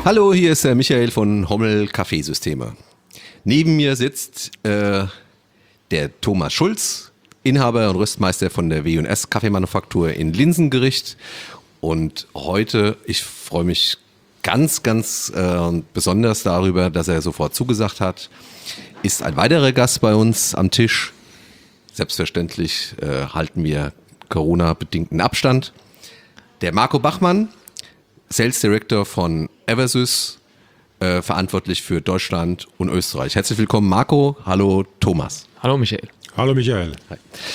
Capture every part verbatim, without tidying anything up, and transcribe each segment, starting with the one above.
Hallo, hier ist der Michael von Hommel Kaffeesysteme. Neben mir sitzt äh, der Thomas Schulz, Inhaber und Röstmeister von der W und S Kaffeemanufaktur in Linsengericht. Und heute, ich freue mich ganz, ganz äh, besonders darüber, dass er sofort zugesagt hat, ist ein weiterer Gast bei uns am Tisch. Selbstverständlich äh, halten wir Corona-bedingten Abstand. Der Marco Bachmann, Sales Director von Eversys, äh, verantwortlich für Deutschland und Österreich. Herzlich willkommen, Marco. Hallo, Thomas. Hallo, Michael. Hallo, Michael. Hi.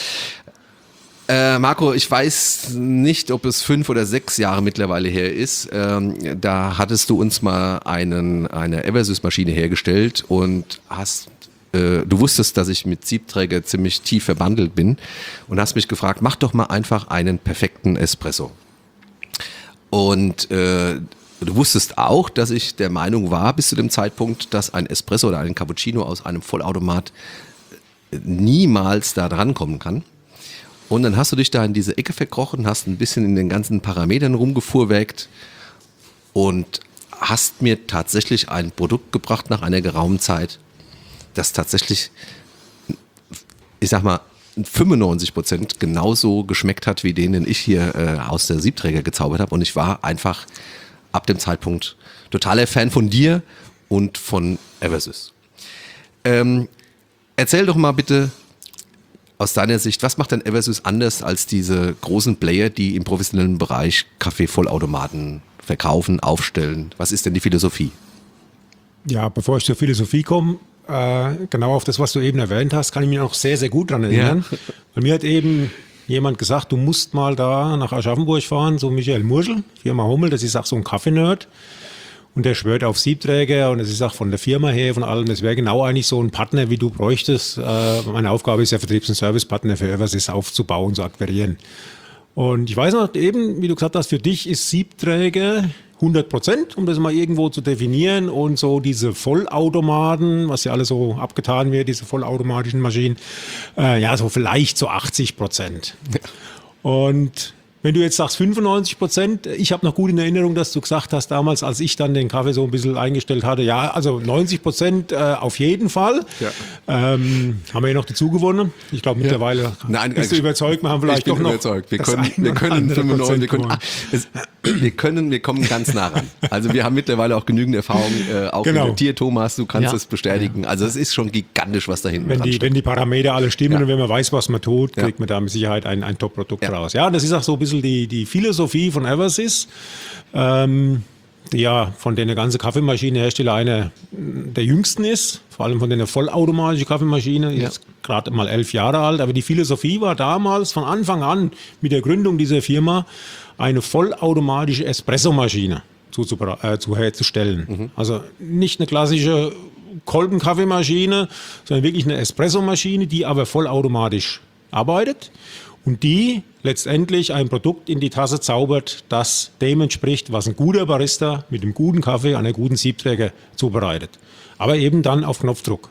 Äh, Marco, ich weiß nicht, ob es fünf oder sechs Jahre mittlerweile her ist. Ähm, da hattest du uns mal einen, eine Eversys-Maschine hergestellt und hast, äh, du wusstest, dass ich mit Siebträger ziemlich tief verbandelt bin und hast mich gefragt, mach doch mal einfach einen perfekten Espresso. Und äh, du wusstest auch, dass ich der Meinung war, bis zu dem Zeitpunkt, dass ein Espresso oder ein Cappuccino aus einem Vollautomat niemals da drankommen kann. Und dann hast du dich da in diese Ecke verkrochen, hast ein bisschen in den ganzen Parametern rumgefuhrwerkt und hast mir tatsächlich ein Produkt gebracht nach einer geraumen Zeit, das tatsächlich, ich sag mal, fünfundneunzig Prozent genauso geschmeckt hat, wie den, den ich hier äh, aus der Siebträger gezaubert habe. Und ich war einfach ab dem Zeitpunkt totaler Fan von dir und von Eversys. Ähm, erzähl doch mal bitte aus deiner Sicht, was macht denn Eversys anders als diese großen Player, die im professionellen Bereich Kaffeevollautomaten verkaufen, aufstellen? Was ist denn die Philosophie? Ja, bevor ich zur Philosophie komme, äh, genau auf das, was du eben erwähnt hast, kann ich mich noch sehr, sehr gut daran erinnern. Ja. Weil mir hat eben jemand gesagt, du musst mal da nach Aschaffenburg fahren, so Michael Murschel, Firma Hommel, das ist auch so ein Kaffee-Nerd. Und der schwört auf Siebträger und es ist auch von der Firma her, von allem, das wäre genau eigentlich so ein Partner, wie du bräuchtest. Äh, meine Aufgabe ist ja, Vertriebs- und Servicepartner für Eversys aufzubauen, zu akquirieren. Und ich weiß noch eben, wie du gesagt hast, für dich ist Siebträger hundert Prozent, um das mal irgendwo zu definieren. Und so diese Vollautomaten, was ja alles so abgetan wird, diese vollautomatischen Maschinen, äh, ja, so vielleicht so achtzig Prozent. Ja. Und wenn du jetzt sagst fünfundneunzig Prozent, ich habe noch gut in Erinnerung, dass du gesagt hast damals, als ich dann den Kaffee so ein bisschen eingestellt hatte, ja, also neunzig Prozent äh, auf jeden Fall. Ja. Ähm, haben wir ja noch dazu gewonnen. Ich glaube mittlerweile ja. Nein, bist du überzeugt, wir haben vielleicht doch noch überzeugt. Wir können, wir können fünfundneunzig, wir können, ah, es, wir können, wir kommen ganz nah ran. Also wir haben mittlerweile auch genügend Erfahrung, äh, auch genau. mit dir, Thomas, du kannst es ja. bestätigen. Also es ist schon gigantisch, was da hinten wenn dran die, steht. Wenn die Parameter alle stimmen ja. und wenn man weiß, was man tut, kriegt ja. man da mit Sicherheit ein, ein Top-Produkt ja. raus. Ja, das ist auch so ein bisschen die, die Philosophie von Eversys, ähm, die ja von den ganzen Kaffeemaschinenhersteller eine der jüngsten ist, vor allem von den vollautomatischen Kaffeemaschinen, die ja. ist gerade mal elf Jahre alt, aber die Philosophie war damals von Anfang an mit der Gründung dieser Firma eine vollautomatische Espressomaschine zu, zu, äh, zu herzustellen. Mhm. Also nicht eine klassische Kolbenkaffeemaschine, sondern wirklich eine Espressomaschine, die aber vollautomatisch arbeitet. Und die letztendlich ein Produkt in die Tasse zaubert, das dem entspricht, was ein guter Barista mit einem guten Kaffee an einer guten Siebträger zubereitet. Aber eben dann auf Knopfdruck.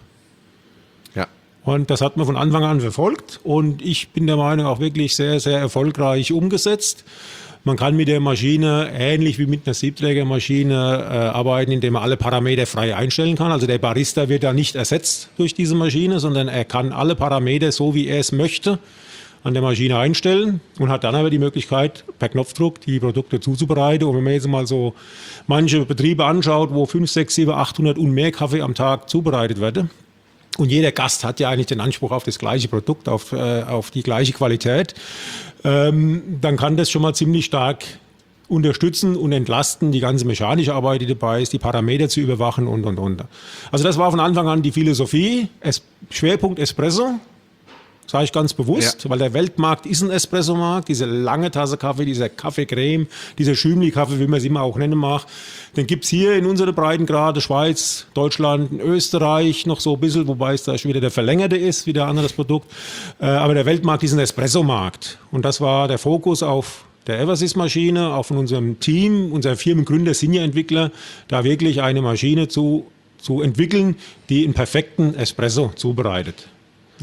Ja. Und das hat man von Anfang an verfolgt und ich bin der Meinung auch wirklich sehr, sehr erfolgreich umgesetzt. Man kann mit der Maschine ähnlich wie mit einer Siebträgermaschine äh, arbeiten, indem man alle Parameter frei einstellen kann. Also der Barista wird da nicht ersetzt durch diese Maschine, sondern er kann alle Parameter so, wie er es möchte, an der Maschine einstellen und hat dann aber die Möglichkeit, per Knopfdruck die Produkte zuzubereiten. Und wenn man jetzt mal so manche Betriebe anschaut, wo fünf, sechs, sieben, achthundert und mehr Kaffee am Tag zubereitet werden, und jeder Gast hat ja eigentlich den Anspruch auf das gleiche Produkt, auf, äh, auf die gleiche Qualität, ähm, dann kann das schon mal ziemlich stark unterstützen und entlasten, die ganze mechanische Arbeit, die dabei ist, die Parameter zu überwachen und, und, und. Also das war von Anfang an die Philosophie. Es, Schwerpunkt Espresso. Sage ich ganz bewusst, ja. weil der Weltmarkt ist ein Espressomarkt, diese lange Tasse Kaffee, dieser Kaffeecreme, dieser Schümli-Kaffee, wie man es immer auch nennen mag, den gibt's hier in unseren Breitengrade, Schweiz, Deutschland, Österreich noch so ein bisschen, wobei es da schon wieder der verlängerte ist, wieder ein anderes Produkt. Äh, aber der Weltmarkt ist ein Espressomarkt und das war der Fokus auf der Eversys-Maschine, auch von unserem Team, unser Firmengründer, Senior-Entwickler, da wirklich eine Maschine zu, zu entwickeln, die einen perfekten Espresso zubereitet. Ja.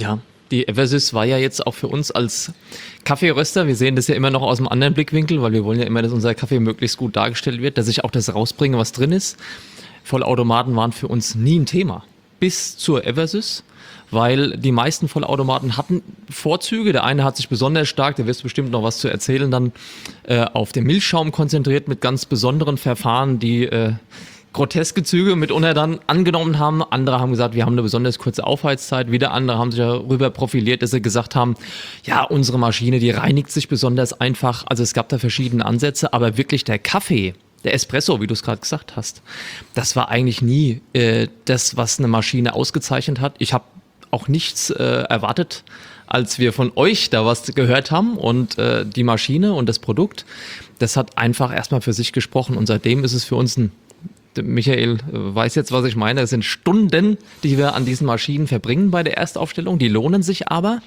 Die Eversys war ja jetzt auch für uns als Kaffeeröster, wir sehen das ja immer noch aus einem anderen Blickwinkel, weil wir wollen ja immer, dass unser Kaffee möglichst gut dargestellt wird, dass ich auch das rausbringe, was drin ist. Vollautomaten waren für uns nie ein Thema, bis zur Eversys, weil die meisten Vollautomaten hatten Vorzüge. Der eine hat sich besonders stark, da wirst du bestimmt noch was zu erzählen, dann äh, auf den Milchschaum konzentriert mit ganz besonderen Verfahren, die äh, groteske Züge mitunter dann angenommen haben. Andere haben gesagt, wir haben eine besonders kurze Aufheizzeit. Wieder andere haben sich darüber profiliert, dass sie gesagt haben, ja, unsere Maschine, die reinigt sich besonders einfach. Also es gab da verschiedene Ansätze, aber wirklich der Kaffee, der Espresso, wie du es gerade gesagt hast, das war eigentlich nie äh, das, was eine Maschine ausgezeichnet hat. Ich habe auch nichts äh, erwartet, als wir von euch da was gehört haben und äh, die Maschine und das Produkt, das hat einfach erstmal für sich gesprochen und seitdem ist es für uns ein Michael weiß jetzt, was ich meine. Es sind Stunden, die wir an diesen Maschinen verbringen bei der Erstaufstellung. Die lohnen sich aber.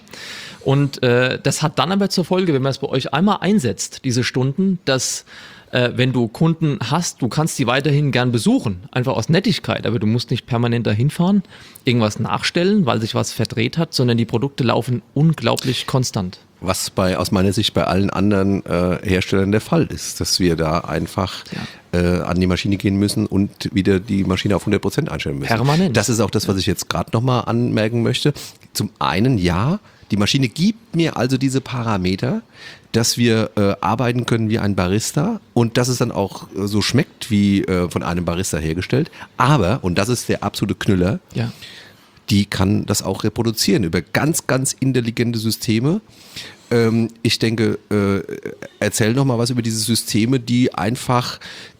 Und äh, das hat dann aber zur Folge, wenn man es bei euch einmal einsetzt, diese Stunden, dass äh, wenn du Kunden hast, du kannst die weiterhin gern besuchen, einfach aus Nettigkeit, aber du musst nicht permanent dahin fahren, irgendwas nachstellen, weil sich was verdreht hat, sondern die Produkte laufen unglaublich konstant. Was bei, aus meiner Sicht bei allen anderen äh, Herstellern der Fall ist, dass wir da einfach ja. äh, an die Maschine gehen müssen und wieder die Maschine auf hundert Prozent einstellen müssen. Permanent. Das ist auch das, was ich jetzt gerade nochmal anmerken möchte. Zum einen, ja, die Maschine gibt mir also diese Parameter, dass wir äh, arbeiten können wie ein Barista und dass es dann auch äh, so schmeckt wie äh, von einem Barista hergestellt. Aber, und das ist der absolute Knüller, ja. die kann das auch reproduzieren über ganz, ganz intelligente Systeme. Ähm, ich denke, äh, erzähl noch mal was über diese Systeme, die einfach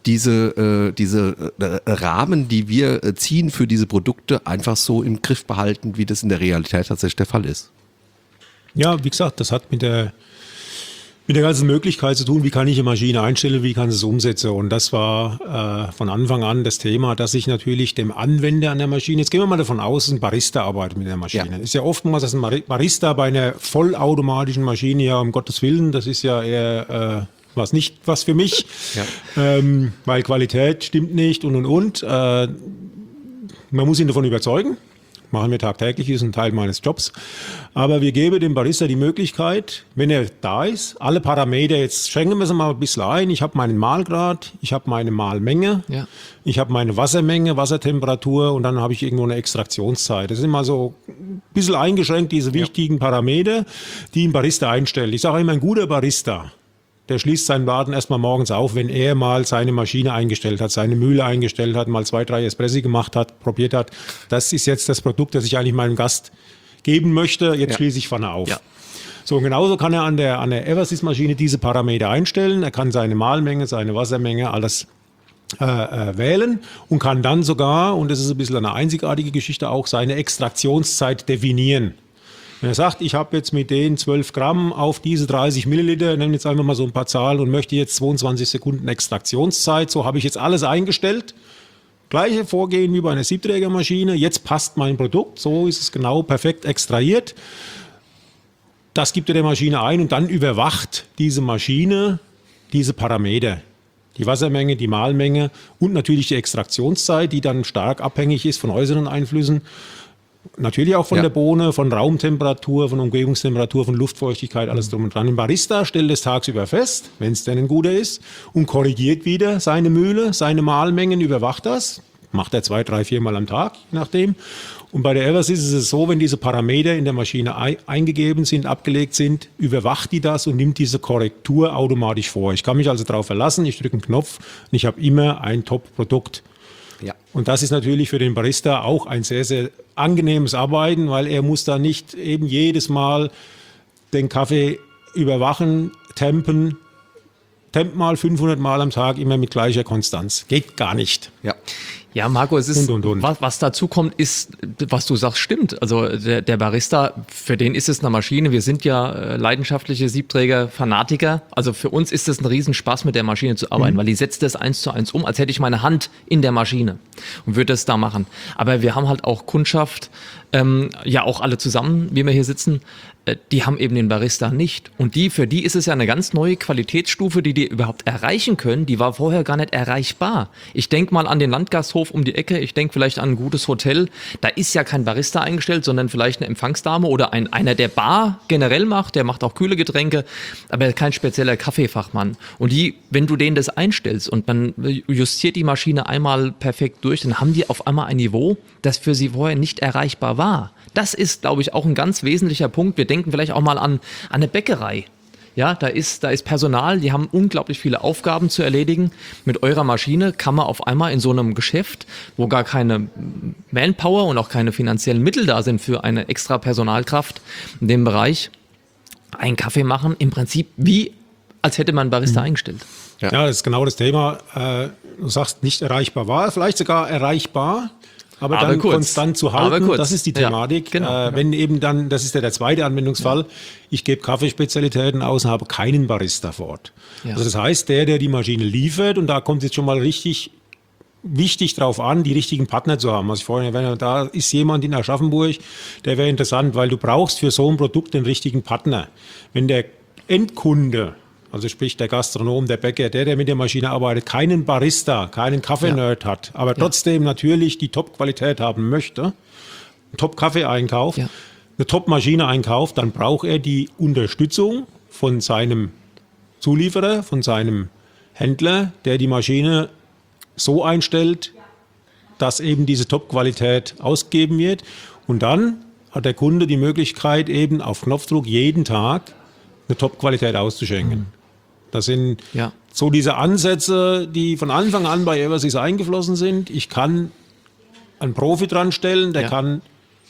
diese, äh, diese äh, Rahmen, die wir äh, ziehen für diese Produkte, einfach so im Griff behalten, wie das in der Realität tatsächlich der Fall ist. Ja, wie gesagt, das hat mit der mit der ganzen Möglichkeit zu tun, wie kann ich eine Maschine einstellen, wie kann ich es umsetzen. Und das war äh, von Anfang an das Thema, dass ich natürlich dem Anwender an der Maschine, jetzt gehen wir mal davon aus, ein Barista arbeitet mit der Maschine. Ja. Ist ja oftmals, dass ein Barista bei einer vollautomatischen Maschine, ja um Gottes Willen, das ist ja eher äh, was nicht was für mich, ja. ähm, weil Qualität stimmt nicht und und und. Äh, man muss ihn davon überzeugen. Machen wir tagtäglich, ist ein Teil meines Jobs. Aber wir geben dem Barista die Möglichkeit, wenn er da ist, alle Parameter, jetzt schränken wir es mal ein bisschen ein. Ich habe meinen Mahlgrad, ich habe meine Mahlmenge, ja. ich habe meine Wassermenge, Wassertemperatur und dann habe ich irgendwo eine Extraktionszeit. Das sind mal so ein bisschen eingeschränkt, diese wichtigen ja. Parameter, die ein Barista einstellt. Ich sage immer, ein guter Barista, der schließt seinen Laden erstmal morgens auf, wenn er mal seine Maschine eingestellt hat, seine Mühle eingestellt hat, mal zwei, drei Espressi gemacht hat, probiert hat. Das ist jetzt das Produkt, das ich eigentlich meinem Gast geben möchte. Jetzt ja. schließe ich vorne auf. Ja. So, und genauso kann er an der, an der Eversys-Maschine diese Parameter einstellen. Er kann seine Mahlmenge, seine Wassermenge, alles äh, äh, wählen und kann dann sogar, und das ist ein bisschen eine einzigartige Geschichte auch, seine Extraktionszeit definieren. Wenn er sagt, ich habe jetzt mit den zwölf Gramm auf diese dreißig Milliliter, nehme jetzt einfach mal so ein paar Zahlen und möchte jetzt zweiundzwanzig Sekunden Extraktionszeit, so habe ich jetzt alles eingestellt. Gleiche Vorgehen wie bei einer Siebträgermaschine, jetzt passt mein Produkt, so ist es genau perfekt extrahiert. Das gibt er der Maschine ein und dann überwacht diese Maschine diese Parameter. Die Wassermenge, die Mahlmenge und natürlich die Extraktionszeit, die dann stark abhängig ist von äußeren Einflüssen. Natürlich auch von ja. der Bohne, von Raumtemperatur, von Umgebungstemperatur, von Luftfeuchtigkeit, alles drum und dran. Ein Barista stellt es tagsüber fest, wenn es denn ein guter ist, und korrigiert wieder seine Mühle, seine Mahlmengen, überwacht das. Macht er zwei, drei, vier Mal am Tag, je nachdem. Und bei der Eversys ist es so, wenn diese Parameter in der Maschine ei- eingegeben sind, abgelegt sind, überwacht die das und nimmt diese Korrektur automatisch vor. Ich kann mich also darauf verlassen, ich drücke einen Knopf und ich habe immer ein Top-Produkt. Ja. Und das ist natürlich für den Barista auch ein sehr, sehr angenehmes Arbeiten, weil er muss da nicht eben jedes Mal den Kaffee überwachen, tempen, temp mal fünfhundert Mal am Tag, immer mit gleicher Konstanz. Geht gar nicht. Ja. Ja, Marco, es ist, und, und, und. Was, was dazu kommt, ist, was du sagst, stimmt. Also der, der Barista, für den ist es eine Maschine. Wir sind ja äh, leidenschaftliche Siebträger, Fanatiker. Also für uns ist es ein Riesenspaß, mit der Maschine zu arbeiten, mhm. weil die setzt das eins zu eins um, als hätte ich meine Hand in der Maschine und würde das da machen. Aber wir haben halt auch Kundschaft, ähm, ja auch alle zusammen, wie wir hier sitzen, die haben eben den Barista nicht. Und die, für die ist es ja eine ganz neue Qualitätsstufe, die die überhaupt erreichen können. Die war vorher gar nicht erreichbar. Ich denke mal an den Landgasthof um die Ecke. Ich denke vielleicht an ein gutes Hotel. Da ist ja kein Barista eingestellt, sondern vielleicht eine Empfangsdame oder ein, einer, der Bar generell macht. Der macht auch kühle Getränke, aber kein spezieller Kaffeefachmann. Und die, wenn du denen das einstellst und man justiert die Maschine einmal perfekt durch, dann haben die auf einmal ein Niveau, das für sie vorher nicht erreichbar war. Das ist, glaube ich, auch ein ganz wesentlicher Punkt. Wir denken vielleicht auch mal an, an eine Bäckerei. Ja, da ist, da ist Personal, die haben unglaublich viele Aufgaben zu erledigen. Mit eurer Maschine kann man auf einmal in so einem Geschäft, wo gar keine Manpower und auch keine finanziellen Mittel da sind für eine extra Personalkraft in dem Bereich, einen Kaffee machen, im Prinzip wie, als hätte man einen Barista mhm. eingestellt. Ja. ja, das ist genau das Thema. Äh, du sagst, nicht erreichbar war, vielleicht sogar erreichbar. Aber, aber dann kurz. konstant zu halten, das ist die Thematik. Ja, genau, äh, wenn eben dann, das ist ja der zweite Anwendungsfall, ja. ich gebe Kaffeespezialitäten aus und habe keinen Barista vor Ort. Ja. Also das heißt, der, der die Maschine liefert, und da kommt es jetzt schon mal richtig wichtig drauf an, die richtigen Partner zu haben. Also ich vorhin erwähnt habe, da ist jemand in Aschaffenburg, der wäre interessant, weil du brauchst für so ein Produkt den richtigen Partner. Wenn der Endkunde, also sprich der Gastronom, der Bäcker, der, der mit der Maschine arbeitet, keinen Barista, keinen Kaffee-Nerd ja. hat, aber trotzdem ja. natürlich die Top-Qualität haben möchte, einen Top-Kaffee einkauft, ja. eine Top-Maschine einkauft, dann braucht er die Unterstützung von seinem Zulieferer, von seinem Händler, der die Maschine so einstellt, dass eben diese Top-Qualität ausgegeben wird. Und dann hat der Kunde die Möglichkeit, eben auf Knopfdruck jeden Tag eine Top-Qualität auszuschenken. Mhm. Das sind ja. so diese Ansätze, die von Anfang an bei Eversys eingeflossen sind. Ich kann einen Profi dran stellen, der ja. kann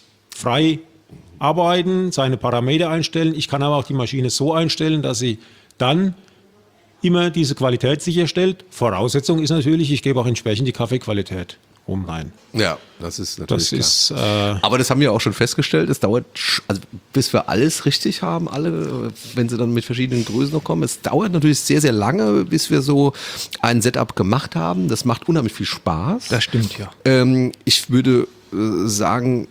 frei arbeiten, seine Parameter einstellen. Ich kann aber auch die Maschine so einstellen, dass sie dann immer diese Qualität sicherstellt. Voraussetzung ist natürlich, ich gebe auch entsprechend die Kaffeequalität um rein. Ja, das ist natürlich das klar. Ist, äh, aber das haben wir auch schon festgestellt, es dauert, also bis wir alles richtig haben, alle, wenn sie dann mit verschiedenen Größen noch kommen, es dauert natürlich sehr, sehr lange, bis wir so ein Setup gemacht haben. Das macht unheimlich viel Spaß. Das stimmt, ja. Ähm, ich würde sagen,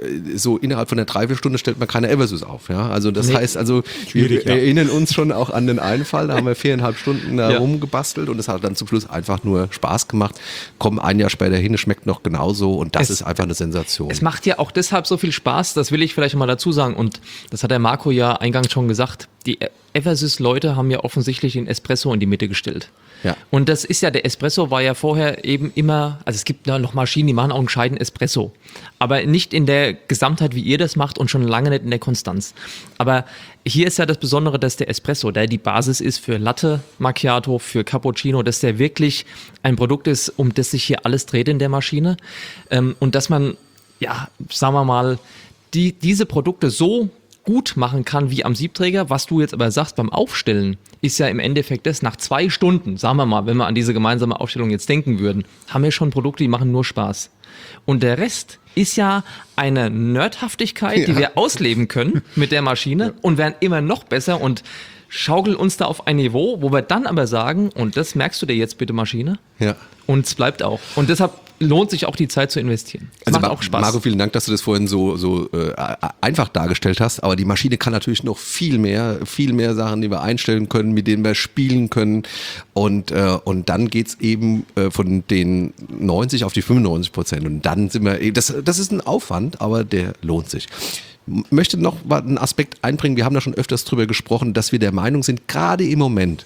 so innerhalb von einer Dreiviertelstunde stellt man keine Eversys auf. Ja? Also das nee. heißt, also wir ja. erinnern uns schon auch an den einen Fall, da haben wir viereinhalb Stunden da ja. rumgebastelt und es hat dann zum Schluss einfach nur Spaß gemacht. Kommen ein Jahr später hin, es schmeckt noch genauso und das es, ist einfach eine Sensation. Es macht ja auch deshalb so viel Spaß, das will ich vielleicht mal dazu sagen und das hat der Marco ja eingangs schon gesagt, die Eversys-Leute haben ja offensichtlich den Espresso in die Mitte gestellt. Ja. Und das ist ja, der Espresso war ja vorher eben immer, also es gibt ja noch Maschinen, die machen auch einen gescheiten Espresso. Aber nicht in der Gesamtheit, wie ihr das macht und schon lange nicht in der Konstanz. Aber hier ist ja das Besondere, dass der Espresso, der die Basis ist für Latte Macchiato, für Cappuccino, dass der wirklich ein Produkt ist, um das sich hier alles dreht in der Maschine. Und dass man, ja, sagen wir mal, die, diese Produkte so gut machen kann wie am Siebträger. Was du jetzt aber sagst beim Aufstellen, ist ja im Endeffekt das, nach zwei Stunden, sagen wir mal, wenn wir an diese gemeinsame Aufstellung jetzt denken würden, haben wir schon Produkte, die machen nur Spaß. Und der Rest ist ja eine Nerdhaftigkeit, ja. die wir ausleben können mit der Maschine und werden immer noch besser und schaukeln uns da auf ein Niveau, wo wir dann aber sagen, und das merkst du dir jetzt bitte, Maschine, ja. und es bleibt auch. Und deshalb lohnt sich auch die Zeit zu investieren. Es also macht auch Spaß. Marco, vielen Dank, dass du das vorhin so, so äh, einfach dargestellt hast. Aber die Maschine kann natürlich noch viel mehr, viel mehr Sachen, die wir einstellen können, mit denen wir spielen können. Und, äh, und dann geht's eben äh, von den neunzig auf die fünfundneunzig Prozent. Und dann sind wir, das, das ist ein Aufwand, aber der lohnt sich. Ich möchte noch mal einen Aspekt einbringen. Wir haben da schon öfters drüber gesprochen, dass wir der Meinung sind, gerade im Moment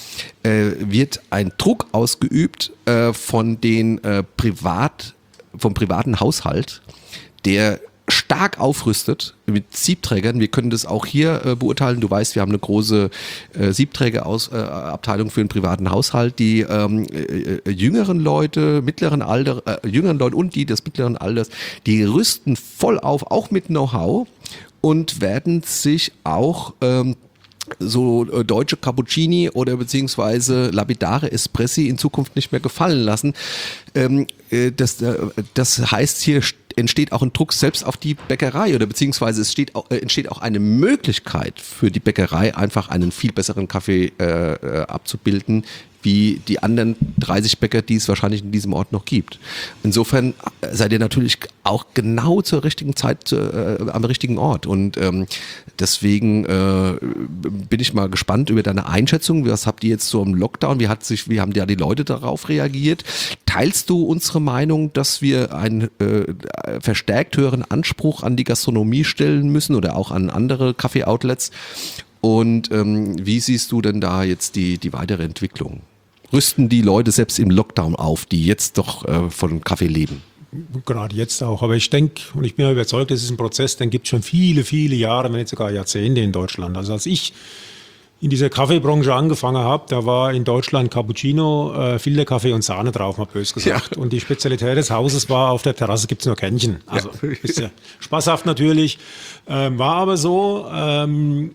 äh, wird ein Druck ausgeübt äh, von den äh, Privat, vom privaten Haushalt, der stark aufrüstet mit Siebträgern. Wir können das auch hier äh, beurteilen. Du weißt, wir haben eine große äh, Siebträgerabteilung äh, für den privaten Haushalt. Die ähm, äh, jüngeren Leute, mittleren Alter, äh, jüngeren Leute und die des mittleren Alters, die rüsten voll auf, auch mit Know-how und werden sich auch ähm, so äh, deutsche Cappuccini oder beziehungsweise lapidare Espressi in Zukunft nicht mehr gefallen lassen. Ähm, äh, das, äh, das heißt, hier entsteht auch ein Druck selbst auf die Bäckerei oder beziehungsweise es steht auch, äh, entsteht auch eine Möglichkeit für die Bäckerei, einfach einen viel besseren Kaffee äh, abzubilden, wie die anderen dreißig Bäcker, die es wahrscheinlich in diesem Ort noch gibt. Insofern seid ihr natürlich auch genau zur richtigen Zeit äh, am richtigen Ort. Und ähm, deswegen äh, bin ich mal gespannt über deine Einschätzung. Was habt ihr jetzt so im Lockdown? Wie hat sich, wie haben ja die Leute darauf reagiert? Teilst du unsere Meinung, dass wir einen äh, verstärkt höheren Anspruch an die Gastronomie stellen müssen oder auch an andere Kaffee-Outlets? Und ähm, wie siehst du denn da jetzt die, die weitere Entwicklung? Rüsten die Leute selbst im Lockdown auf, die jetzt doch äh, von Kaffee leben? Gerade jetzt auch. Aber ich denke, und ich bin ja überzeugt, das ist ein Prozess, den gibt es schon viele, viele Jahre, wenn nicht sogar Jahrzehnte in Deutschland. Also als ich in dieser Kaffeebranche angefangen habe, da war in Deutschland Cappuccino, äh, Filterkaffee und Sahne drauf, mal bös gesagt. Ja. Und die Spezialität des Hauses war, auf der Terrasse gibt es nur Kännchen. Also ja. Bisschen spaßhaft natürlich. Ähm, war aber so. Ähm,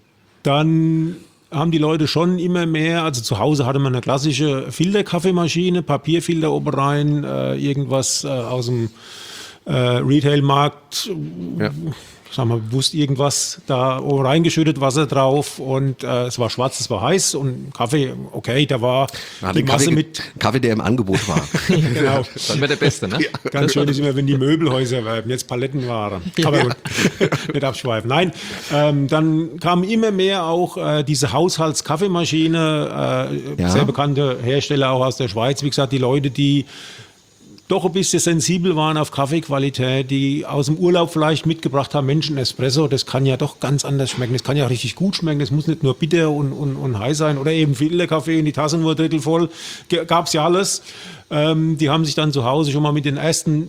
Dann haben die Leute schon immer mehr, also zu Hause hatte man eine klassische Filterkaffeemaschine, Papierfilter oben rein, äh, irgendwas äh, aus dem äh, Retailmarkt, ja. sagen wir bewusst irgendwas da oben reingeschüttet, Wasser drauf und äh, es war schwarz, es war heiß und Kaffee, okay, da war ja, die Masse Kaffee, mit... Kaffee, der im Angebot war. Genau. Dann wäre der Beste, ne? Ja. Ganz schön ist immer, wenn die Möbelhäuser werben, jetzt Palettenware. Aber ja. Gut, nicht abschweifen. Nein, ähm, dann kamen immer mehr auch äh, diese Haushaltskaffeemaschine, äh, ja. sehr bekannte Hersteller auch aus der Schweiz. Wie gesagt, die Leute, die doch ein bisschen sensibel waren auf Kaffeequalität, die aus dem Urlaub vielleicht mitgebracht haben, Menschen Espresso, das kann ja doch ganz anders schmecken, das kann ja richtig gut schmecken, das muss nicht nur bitter und, und, und heiß sein oder eben Filterkaffee in die Tasse nur drittel voll, gab es ja alles. Ähm, die haben sich dann zu Hause schon mal mit den ersten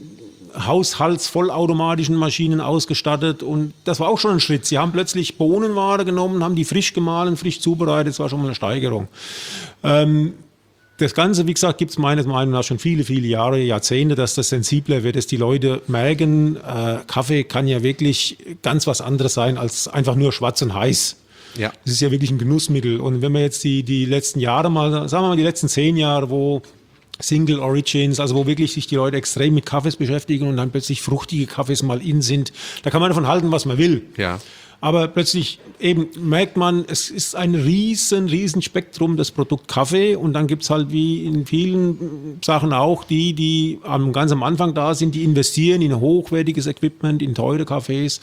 haushaltsvollautomatischen Maschinen ausgestattet und das war auch schon ein Schritt. Sie haben plötzlich Bohnenware genommen, haben die frisch gemahlen, frisch zubereitet, das war schon mal eine Steigerung. Ähm, Das Ganze, wie gesagt, gibt es meines Meinung nach schon viele, viele Jahre, Jahrzehnte, dass das sensibler wird, dass die Leute merken, äh, Kaffee kann ja wirklich ganz was anderes sein als einfach nur schwarz und heiß. Ja. Das ist ja wirklich ein Genussmittel. Und wenn man jetzt die, die letzten Jahre mal, sagen wir mal die letzten zehn Jahre, wo Single Origins, also wo wirklich sich die Leute extrem mit Kaffees beschäftigen und dann plötzlich fruchtige Kaffees mal in sind, da kann man davon halten, was man will. Ja. Aber plötzlich eben merkt man, es ist ein riesen, riesen Spektrum das Produkt Kaffee und dann gibt es halt wie in vielen Sachen auch die, die am, ganz am Anfang da sind, die investieren in hochwertiges Equipment, in teure Kaffees.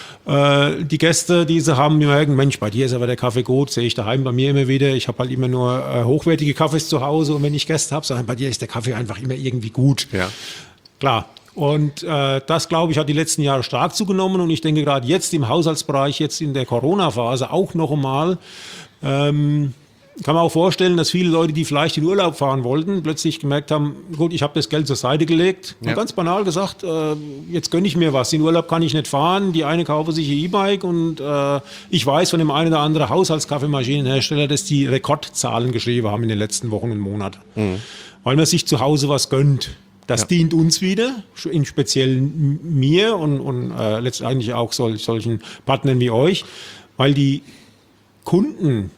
Äh, die Gäste, die sie haben, die merken, Mensch, bei dir ist aber der Kaffee gut, sehe ich daheim bei mir immer wieder. Ich habe halt immer nur äh, hochwertige Kaffees zu Hause und wenn ich Gäste habe, sagen, bei dir ist der Kaffee einfach immer irgendwie gut. Ja. Klar. Und äh, das, glaube ich, hat die letzten Jahre stark zugenommen. Und ich denke, gerade jetzt im Haushaltsbereich, jetzt in der Corona-Phase auch noch einmal, ähm, kann man auch vorstellen, dass viele Leute, die vielleicht in Urlaub fahren wollten, plötzlich gemerkt haben, gut, ich habe das Geld zur Seite gelegt. Ja. Und ganz banal gesagt, äh, jetzt gönne ich mir was. In Urlaub kann ich nicht fahren. Die eine kaufe sich ihr E-Bike. Und äh, ich weiß von dem einen oder anderen Haushaltskaffeemaschinenhersteller, dass die Rekordzahlen geschrieben haben in den letzten Wochen und Monaten. Mhm. Weil man sich zu Hause was gönnt. Das ja. dient uns wieder, in speziell mir und, und äh, letztendlich auch sol- solchen Partnern wie euch, weil die Kunden,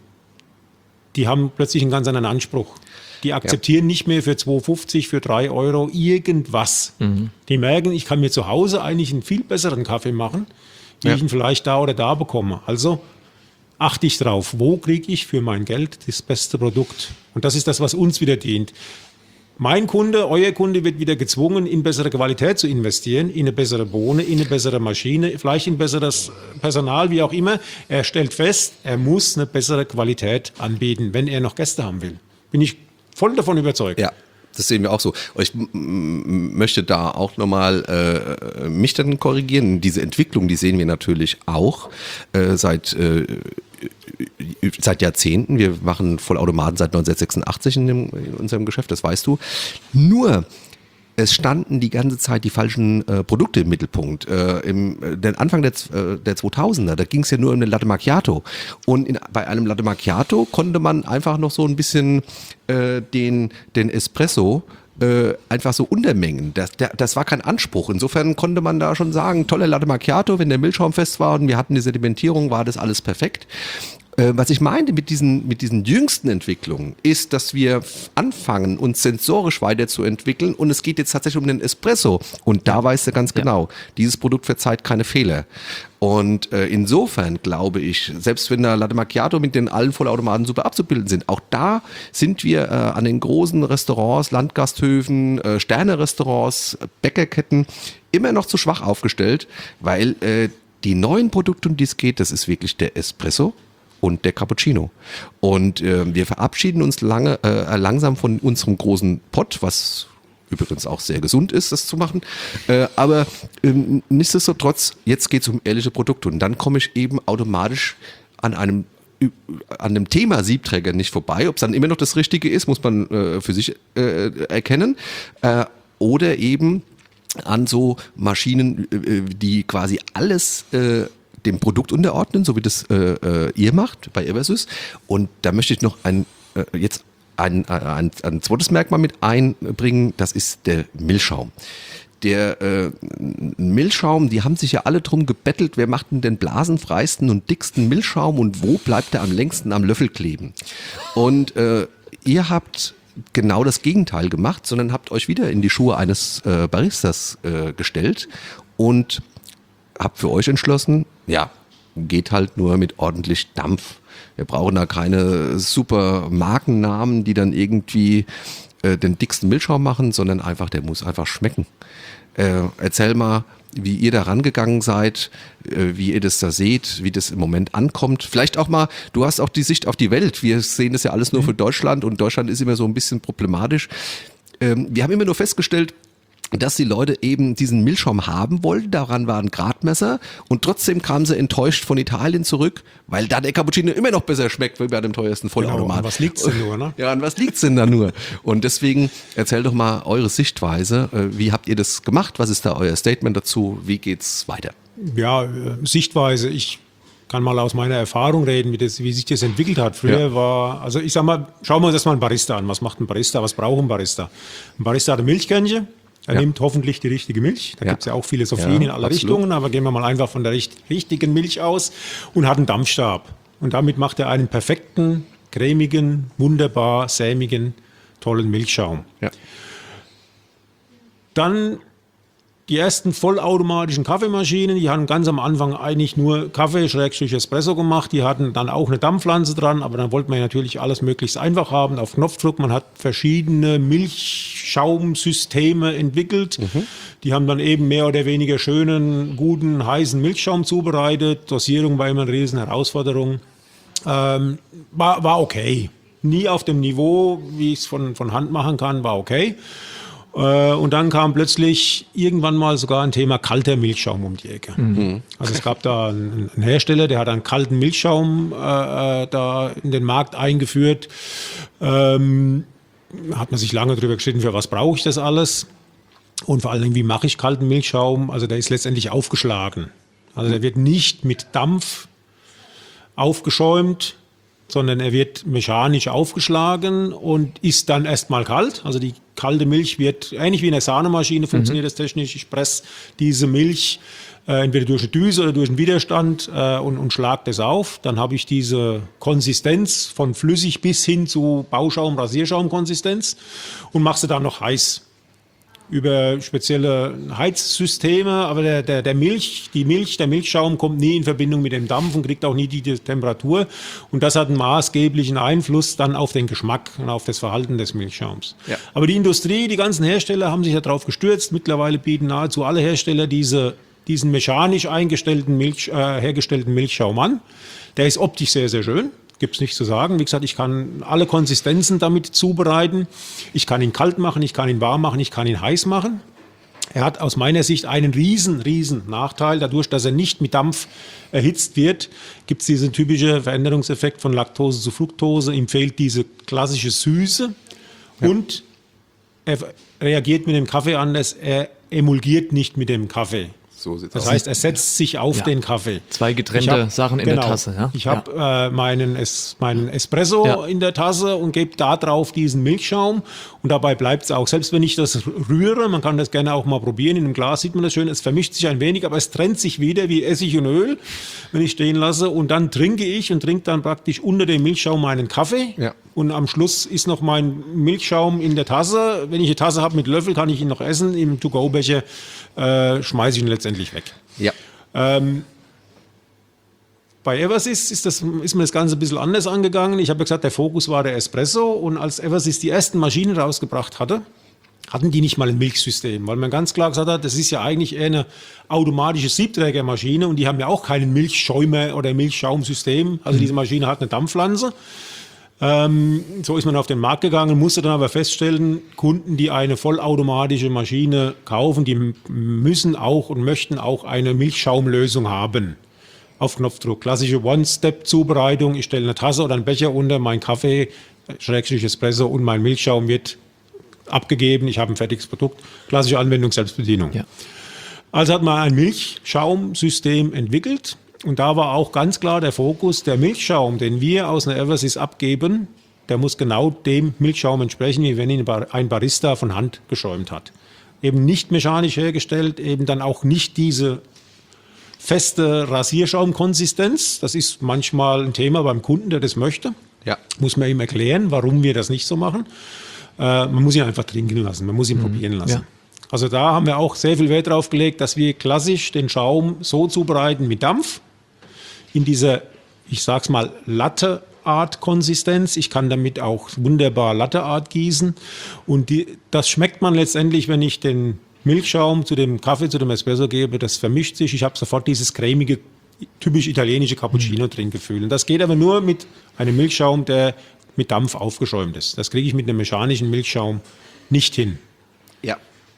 die haben plötzlich einen ganz anderen Anspruch. Die akzeptieren ja. nicht mehr für zwei fünfzig, für drei Euro irgendwas. Mhm. Die merken, ich kann mir zu Hause eigentlich einen viel besseren Kaffee machen, wie ja. ich ihn vielleicht da oder da bekomme. Also achte ich drauf, wo kriege ich für mein Geld das beste Produkt? Und das ist das, was uns wieder dient. Mein Kunde, euer Kunde wird wieder gezwungen, in bessere Qualität zu investieren, in eine bessere Bohne, in eine bessere Maschine, vielleicht in besseres Personal, wie auch immer. Er stellt fest, er muss eine bessere Qualität anbieten, wenn er noch Gäste haben will. Bin ich voll davon überzeugt. Ja. Das sehen wir auch so. Ich m- m- möchte da auch nochmal äh, mich dann korrigieren. Diese Entwicklung, die sehen wir natürlich auch äh, seit äh, seit Jahrzehnten. Wir machen Vollautomaten seit neunzehnhundertsechsundachtzig in, dem, in unserem Geschäft, das weißt du. Nur, es standen die ganze Zeit die falschen äh, Produkte im Mittelpunkt. Äh, im, den Anfang der, äh, der zweitausender, da ging es ja nur um eine Latte Macchiato. Und in, bei einem Latte Macchiato konnte man einfach noch so ein bisschen äh, den, den Espresso äh, einfach so untermengen. Das, der, das war kein Anspruch. Insofern konnte man da schon sagen, tolle Latte Macchiato, wenn der Milchschaum fest war und wir hatten die Sedimentierung, war das alles perfekt. Äh, was ich meine mit diesen, mit diesen jüngsten Entwicklungen, ist, dass wir anfangen, uns sensorisch weiterzuentwickeln und es geht jetzt tatsächlich um den Espresso. Und da weißt du ganz genau, dieses Produkt verzeiht keine Fehler. Und äh, insofern glaube ich, selbst wenn der Latte Macchiato mit den allen Vollautomaten super abzubilden sind, auch da sind wir äh, an den großen Restaurants, Landgasthöfen, äh, Sterne-Restaurants, Bäckerketten immer noch zu schwach aufgestellt, weil äh, die neuen Produkte, um die es geht, das ist wirklich der Espresso und der Cappuccino. Und äh, wir verabschieden uns lange, äh, langsam von unserem großen Pott, was übrigens auch sehr gesund ist, das zu machen. Äh, aber ähm, nichtsdestotrotz, jetzt geht es um ehrliche Produkte. Und dann komme ich eben automatisch an einem an dem Thema Siebträger nicht vorbei. Ob es dann immer noch das Richtige ist, muss man äh, für sich äh, erkennen. Äh, oder eben an so Maschinen, äh, die quasi alles äh, dem Produkt unterordnen, so wie das äh, äh, ihr macht bei Eversys. Und da möchte ich noch ein äh, jetzt Ein, ein, ein zweites Merkmal mit einbringen, das ist der Milchschaum. Der äh, Milchschaum, die haben sich ja alle drum gebettelt, wer macht denn den blasenfreisten und dicksten Milchschaum und wo bleibt er am längsten am Löffel kleben? Und äh, ihr habt genau das Gegenteil gemacht, sondern habt euch wieder in die Schuhe eines äh, Baristas äh, gestellt und habt für euch entschlossen, ja, geht halt nur mit ordentlich Dampf. Wir brauchen da keine super Markennamen, die dann irgendwie äh, den dicksten Milchschaum machen, sondern einfach, der muss einfach schmecken. Äh, erzähl mal, wie ihr da rangegangen seid, äh, wie ihr das da seht, wie das im Moment ankommt. Vielleicht auch mal, du hast auch die Sicht auf die Welt. Wir sehen das ja alles nur für Deutschland und Deutschland ist immer so ein bisschen problematisch. Ähm, wir haben immer nur festgestellt, dass die Leute eben diesen Milchschaum haben wollten, daran war ein Gradmesser und trotzdem kamen sie enttäuscht von Italien zurück, weil da der Cappuccino immer noch besser schmeckt wie bei dem teuersten Vollautomat. Genau, an was liegt's denn nur, ne? Ja, an was liegt's denn da nur? Und deswegen erzähl doch mal eure Sichtweise, wie habt ihr das gemacht, was ist da euer Statement dazu, wie geht's weiter? Ja, Sichtweise, ich kann mal aus meiner Erfahrung reden, wie, das, wie sich das entwickelt hat. Früher ja. war, also ich sag mal, schauen wir uns erstmal einen Barista an. Was macht ein Barista, was braucht ein Barista? Ein Barista hat eine Milchkännchen. Er ja. nimmt hoffentlich die richtige Milch. Da ja. gibt es ja auch Philosophien ja, in alle absolut. Richtungen, aber gehen wir mal einfach von der richt- richtigen Milch aus und hat einen Dampfstab. Und damit macht er einen perfekten, cremigen, wunderbar sämigen, tollen Milchschaum. Ja. Dann die ersten vollautomatischen Kaffeemaschinen, die haben ganz am Anfang eigentlich nur Kaffee-Espresso gemacht. Die hatten dann auch eine Dampfpflanze dran, aber dann wollte man natürlich alles möglichst einfach haben, auf Knopfdruck. Man hat verschiedene Milchschaumsysteme entwickelt. Mhm. Die haben dann eben mehr oder weniger schönen, guten, heißen Milchschaum zubereitet. Dosierung war immer eine riesen Herausforderung. Ähm, war, war okay. Nie auf dem Niveau, wie ich es von, von Hand machen kann, war okay. Und dann kam plötzlich irgendwann mal sogar ein Thema kalter Milchschaum um die Ecke. Mhm. Also es gab da einen, einen Hersteller, der hat einen kalten Milchschaum äh, da in den Markt eingeführt. Ähm, hat man sich lange darüber gestritten, für was brauche ich das alles? Und vor allen Dingen, wie mache ich kalten Milchschaum? Also der ist letztendlich aufgeschlagen. Also der wird nicht mit Dampf aufgeschäumt, sondern er wird mechanisch aufgeschlagen und ist dann erstmal kalt. Also die kalte Milch wird, ähnlich wie in der Sahnemaschine funktioniert mhm. das technisch. Ich presse diese Milch äh, entweder durch eine Düse oder durch einen Widerstand äh, und, und schlage das auf. Dann habe ich diese Konsistenz von flüssig bis hin zu Bauschaum, Rasierschaumkonsistenz und mache sie dann noch heiß über spezielle Heizsysteme, aber der, der, der Milch, die Milch, der Milchschaum kommt nie in Verbindung mit dem Dampf und kriegt auch nie die, die Temperatur. Und das hat einen maßgeblichen Einfluss dann auf den Geschmack und auf das Verhalten des Milchschaums. Ja. Aber die Industrie, die ganzen Hersteller haben sich ja darauf gestürzt. Mittlerweile bieten nahezu alle Hersteller diese, diesen mechanisch eingestellten Milch, äh, hergestellten Milchschaum an. Der ist optisch sehr, sehr schön. Gibt es nichts zu sagen. Wie gesagt, ich kann alle Konsistenzen damit zubereiten. Ich kann ihn kalt machen, ich kann ihn warm machen, ich kann ihn heiß machen. Er hat aus meiner Sicht einen riesen, riesen Nachteil. Dadurch, dass er nicht mit Dampf erhitzt wird, gibt es diesen typischen Veränderungseffekt von Laktose zu Fructose. Ihm fehlt diese klassische Süße. Ja. Und er reagiert mit dem Kaffee anders. Er emulgiert nicht mit dem Kaffee, So sieht's Das aus. heißt, er setzt sich auf Ja. den Kaffee. Zwei getrennte Ich hab- Sachen in genau, der Tasse. Ja? Ich habe äh, meinen, es, meinen Espresso Ja. in der Tasse und gebe da drauf diesen Milchschaum. Und dabei bleibt es auch. Selbst wenn ich das rühre, man kann das gerne auch mal probieren, in einem Glas sieht man das schön, es vermischt sich ein wenig, aber es trennt sich wieder wie Essig und Öl, wenn ich stehen lasse. Und dann trinke ich und trinke dann praktisch unter dem Milchschaum meinen Kaffee. Ja. Und am Schluss ist noch mein Milchschaum in der Tasse. Wenn ich eine Tasse habe mit Löffel, kann ich ihn noch essen. Im To-Go-Becher äh, schmeiße ich ihn letztendlich weg. Ja. Ähm, bei Eversys ist, das, ist mir das Ganze ein bisschen anders angegangen. Ich habe ja gesagt, der Fokus war der Espresso. Und als Eversys die ersten Maschinen rausgebracht hatte, hatten die nicht mal ein Milchsystem. Weil man ganz klar gesagt hat, das ist ja eigentlich eher eine automatische Siebträgermaschine. Und die haben ja auch keinen Milchschäumer oder Milchschaumsystem. Also diese Maschine hat eine Dampflanze. Ähm, so ist man auf den Markt gegangen, musste dann aber feststellen, Kunden, die eine vollautomatische Maschine kaufen, die m- müssen auch und möchten auch eine Milchschaumlösung haben. Auf Knopfdruck. Klassische One-Step-Zubereitung. Ich stelle eine Tasse oder einen Becher unter, mein Kaffee, Schrägstrich Espresso und mein Milchschaum wird abgegeben. Ich habe ein fertiges Produkt. Klassische Anwendung, Selbstbedienung. Ja. Also hat man ein Milchschaumsystem entwickelt. Und da war auch ganz klar der Fokus, der Milchschaum, den wir aus einer Eversys abgeben, der muss genau dem Milchschaum entsprechen, wie wenn ihn ein Barista von Hand geschäumt hat. Eben nicht mechanisch hergestellt, eben dann auch nicht diese feste Rasierschaumkonsistenz. Das ist manchmal ein Thema beim Kunden, der das möchte. Ja. Muss man ihm erklären, warum wir das nicht so machen. Äh, man muss ihn einfach trinken lassen, man muss ihn probieren lassen. Ja. Also da haben wir auch sehr viel Wert drauf gelegt, dass wir klassisch den Schaum so zubereiten mit Dampf, in dieser, ich sag's mal, Latte-Art-Konsistenz. Ich kann damit auch wunderbar Latte-Art gießen. Und die, das schmeckt man letztendlich, wenn ich den Milchschaum zu dem Kaffee, zu dem Espresso gebe. Das vermischt sich. Ich habe sofort dieses cremige, typisch italienische Cappuccino-Trinkgefühl. Und das geht aber nur mit einem Milchschaum, der mit Dampf aufgeschäumt ist. Das kriege ich mit einem mechanischen Milchschaum nicht hin. Ja.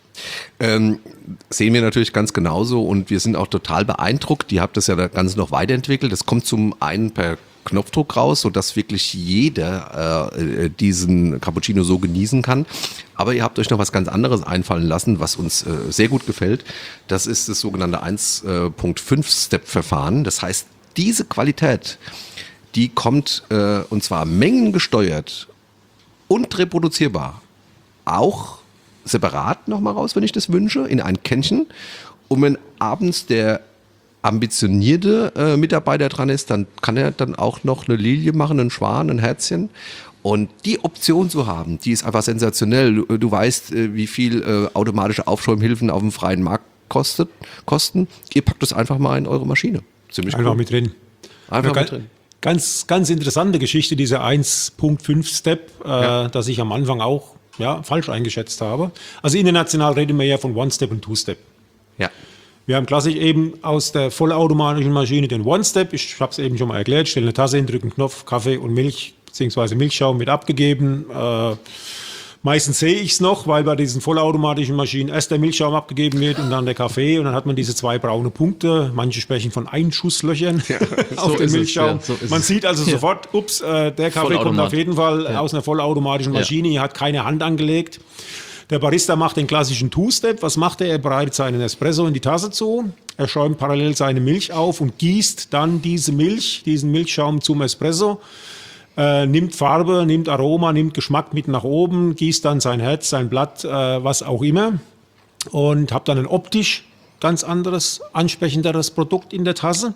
Ähm, sehen wir natürlich ganz genauso und wir sind auch total beeindruckt. Ihr habt das ja das Ganze noch weiterentwickelt. Das kommt zum einen per Knopfdruck raus, sodass wirklich jeder äh, diesen Cappuccino so genießen kann. Aber ihr habt euch noch was ganz anderes einfallen lassen, was uns äh, sehr gut gefällt. Das ist das sogenannte eins Punkt fünf Step-Verfahren. Das heißt, diese Qualität, die kommt äh, und zwar mengengesteuert und reproduzierbar auch separat nochmal raus, wenn ich das wünsche, in ein Kännchen. Und wenn abends der ambitionierte äh, Mitarbeiter dran ist, dann kann er dann auch noch eine Lilie machen, einen Schwan, ein Herzchen. Und die Option zu haben, die ist einfach sensationell. Du, du weißt, äh, wie viel äh, automatische Aufschäumhilfen auf dem freien Markt kostet, kosten. Ihr packt das einfach mal in eure Maschine. Ziemlich Einfach cool. mit drin. Einfach Ja, mit drin. Ganz, ganz interessante Geschichte, dieser eins Punkt fünf Step, äh, Ja. dass ich am Anfang auch ja, falsch eingeschätzt habe. Also international reden wir ja von One-Step und Two-Step. Ja. Wir haben klassisch eben aus der vollautomatischen Maschine den One-Step. Ich habe es eben schon mal erklärt. Stelle eine Tasse hin, drücke einen Knopf, Kaffee und Milch, beziehungsweise Milchschaum wird abgegeben. Äh, meistens sehe ich es noch, weil bei diesen vollautomatischen Maschinen erst der Milchschaum abgegeben wird und dann der Kaffee. Und dann hat man diese zwei braune Punkte. Manche sprechen von Einschusslöchern auf so den ist es, Milchschaum. ja, so ist man es. sieht also Ja. sofort, ups, äh, der Kaffee kommt Vollautomat. auf jeden Fall Ja. aus einer vollautomatischen Maschine. Hier hat keine Hand angelegt. Der Barista macht den klassischen Two-Step. Was macht er? Er bereitet seinen Espresso in die Tasse zu. Er schäumt parallel seine Milch auf und gießt dann diese Milch, diesen Milchschaum zum Espresso. Äh, nimmt Farbe, nimmt Aroma, nimmt Geschmack mit nach oben, gießt dann sein Herz, sein Blatt, äh, was auch immer. Und habe dann ein optisch ganz anderes, ansprechenderes Produkt in der Tasse.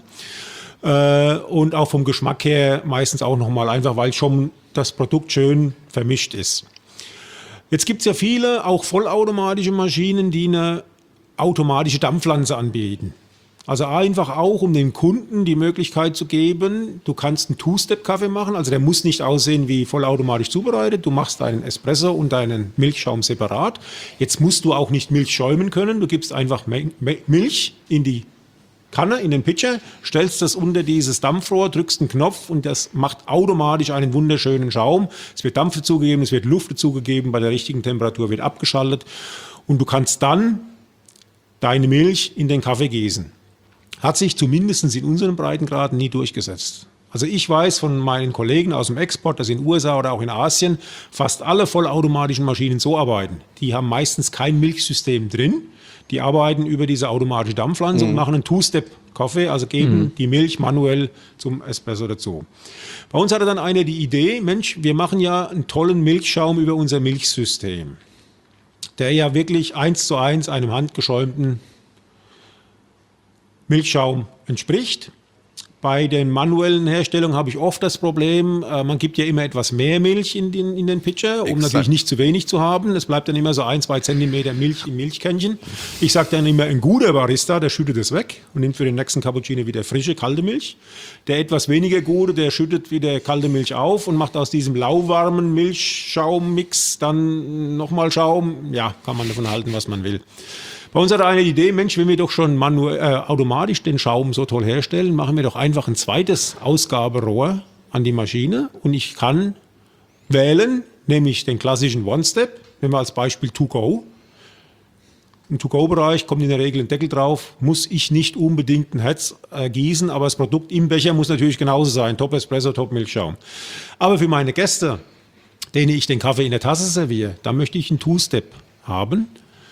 Äh, und auch vom Geschmack her meistens auch nochmal einfach, weil schon das Produkt schön vermischt ist. Jetzt gibt es ja viele, auch vollautomatische Maschinen, die eine automatische Dampflanze anbieten. Also einfach auch, um dem Kunden die Möglichkeit zu geben, du kannst einen Two-Step-Kaffee machen, also der muss nicht aussehen wie vollautomatisch zubereitet. Du machst deinen Espresso und deinen Milchschaum separat. Jetzt musst du auch nicht Milch schäumen können, du gibst einfach Me- Me- Milch in die Kanne, in den Pitcher, stellst das unter dieses Dampfrohr, drückst einen Knopf und das macht automatisch einen wunderschönen Schaum. Es wird Dampf dazugegeben, es wird Luft dazugegeben, bei der richtigen Temperatur wird abgeschaltet und du kannst dann deine Milch in den Kaffee gießen. Hat sich zumindest in unseren Breitengraden nie durchgesetzt. Also ich weiß von meinen Kollegen aus dem Export, dass in den U S A oder auch in Asien fast alle vollautomatischen Maschinen so arbeiten. Die haben meistens kein Milchsystem drin. die arbeiten über diese automatische Dampfpflanze mhm. und machen einen Two-Step-Kaffee, also geben mhm. die Milch manuell zum Espresso dazu. Bei uns hatte dann einer die Idee, Mensch, wir machen ja einen tollen Milchschaum über unser Milchsystem, der ja wirklich eins zu eins einem handgeschäumten Milchschaum entspricht. Bei den manuellen Herstellungen habe ich oft das Problem, äh, man gibt ja immer etwas mehr Milch in den, in den Pitcher, um Exakt. natürlich nicht zu wenig zu haben. Es bleibt dann immer so ein, zwei Zentimeter Milch im Milchkännchen. Ich sage dann immer, ein guter Barista, der schüttet es weg und nimmt für den nächsten Cappuccino wieder frische, kalte Milch. Der etwas weniger gute, der schüttet wieder kalte Milch auf und macht aus diesem lauwarmen Milchschaummix dann nochmal Schaum. Ja, kann man davon halten, was man will. Bei uns hat er eine Idee, Mensch, wenn wir doch schon manuell, äh, automatisch den Schaum so toll herstellen, machen wir doch einfach ein zweites Ausgaberohr an die Maschine und ich kann wählen, nämlich den klassischen One-Step, nehmen wir als Beispiel To-Go. Im To-Go-Bereich kommt in der Regel ein Deckel drauf, muss ich nicht unbedingt ein Herz äh, gießen, aber das Produkt im Becher muss natürlich genauso sein, Top-Espresso, Top-Milchschaum. Aber für meine Gäste, denen ich den Kaffee in der Tasse serviere, da möchte ich einen Two-Step haben.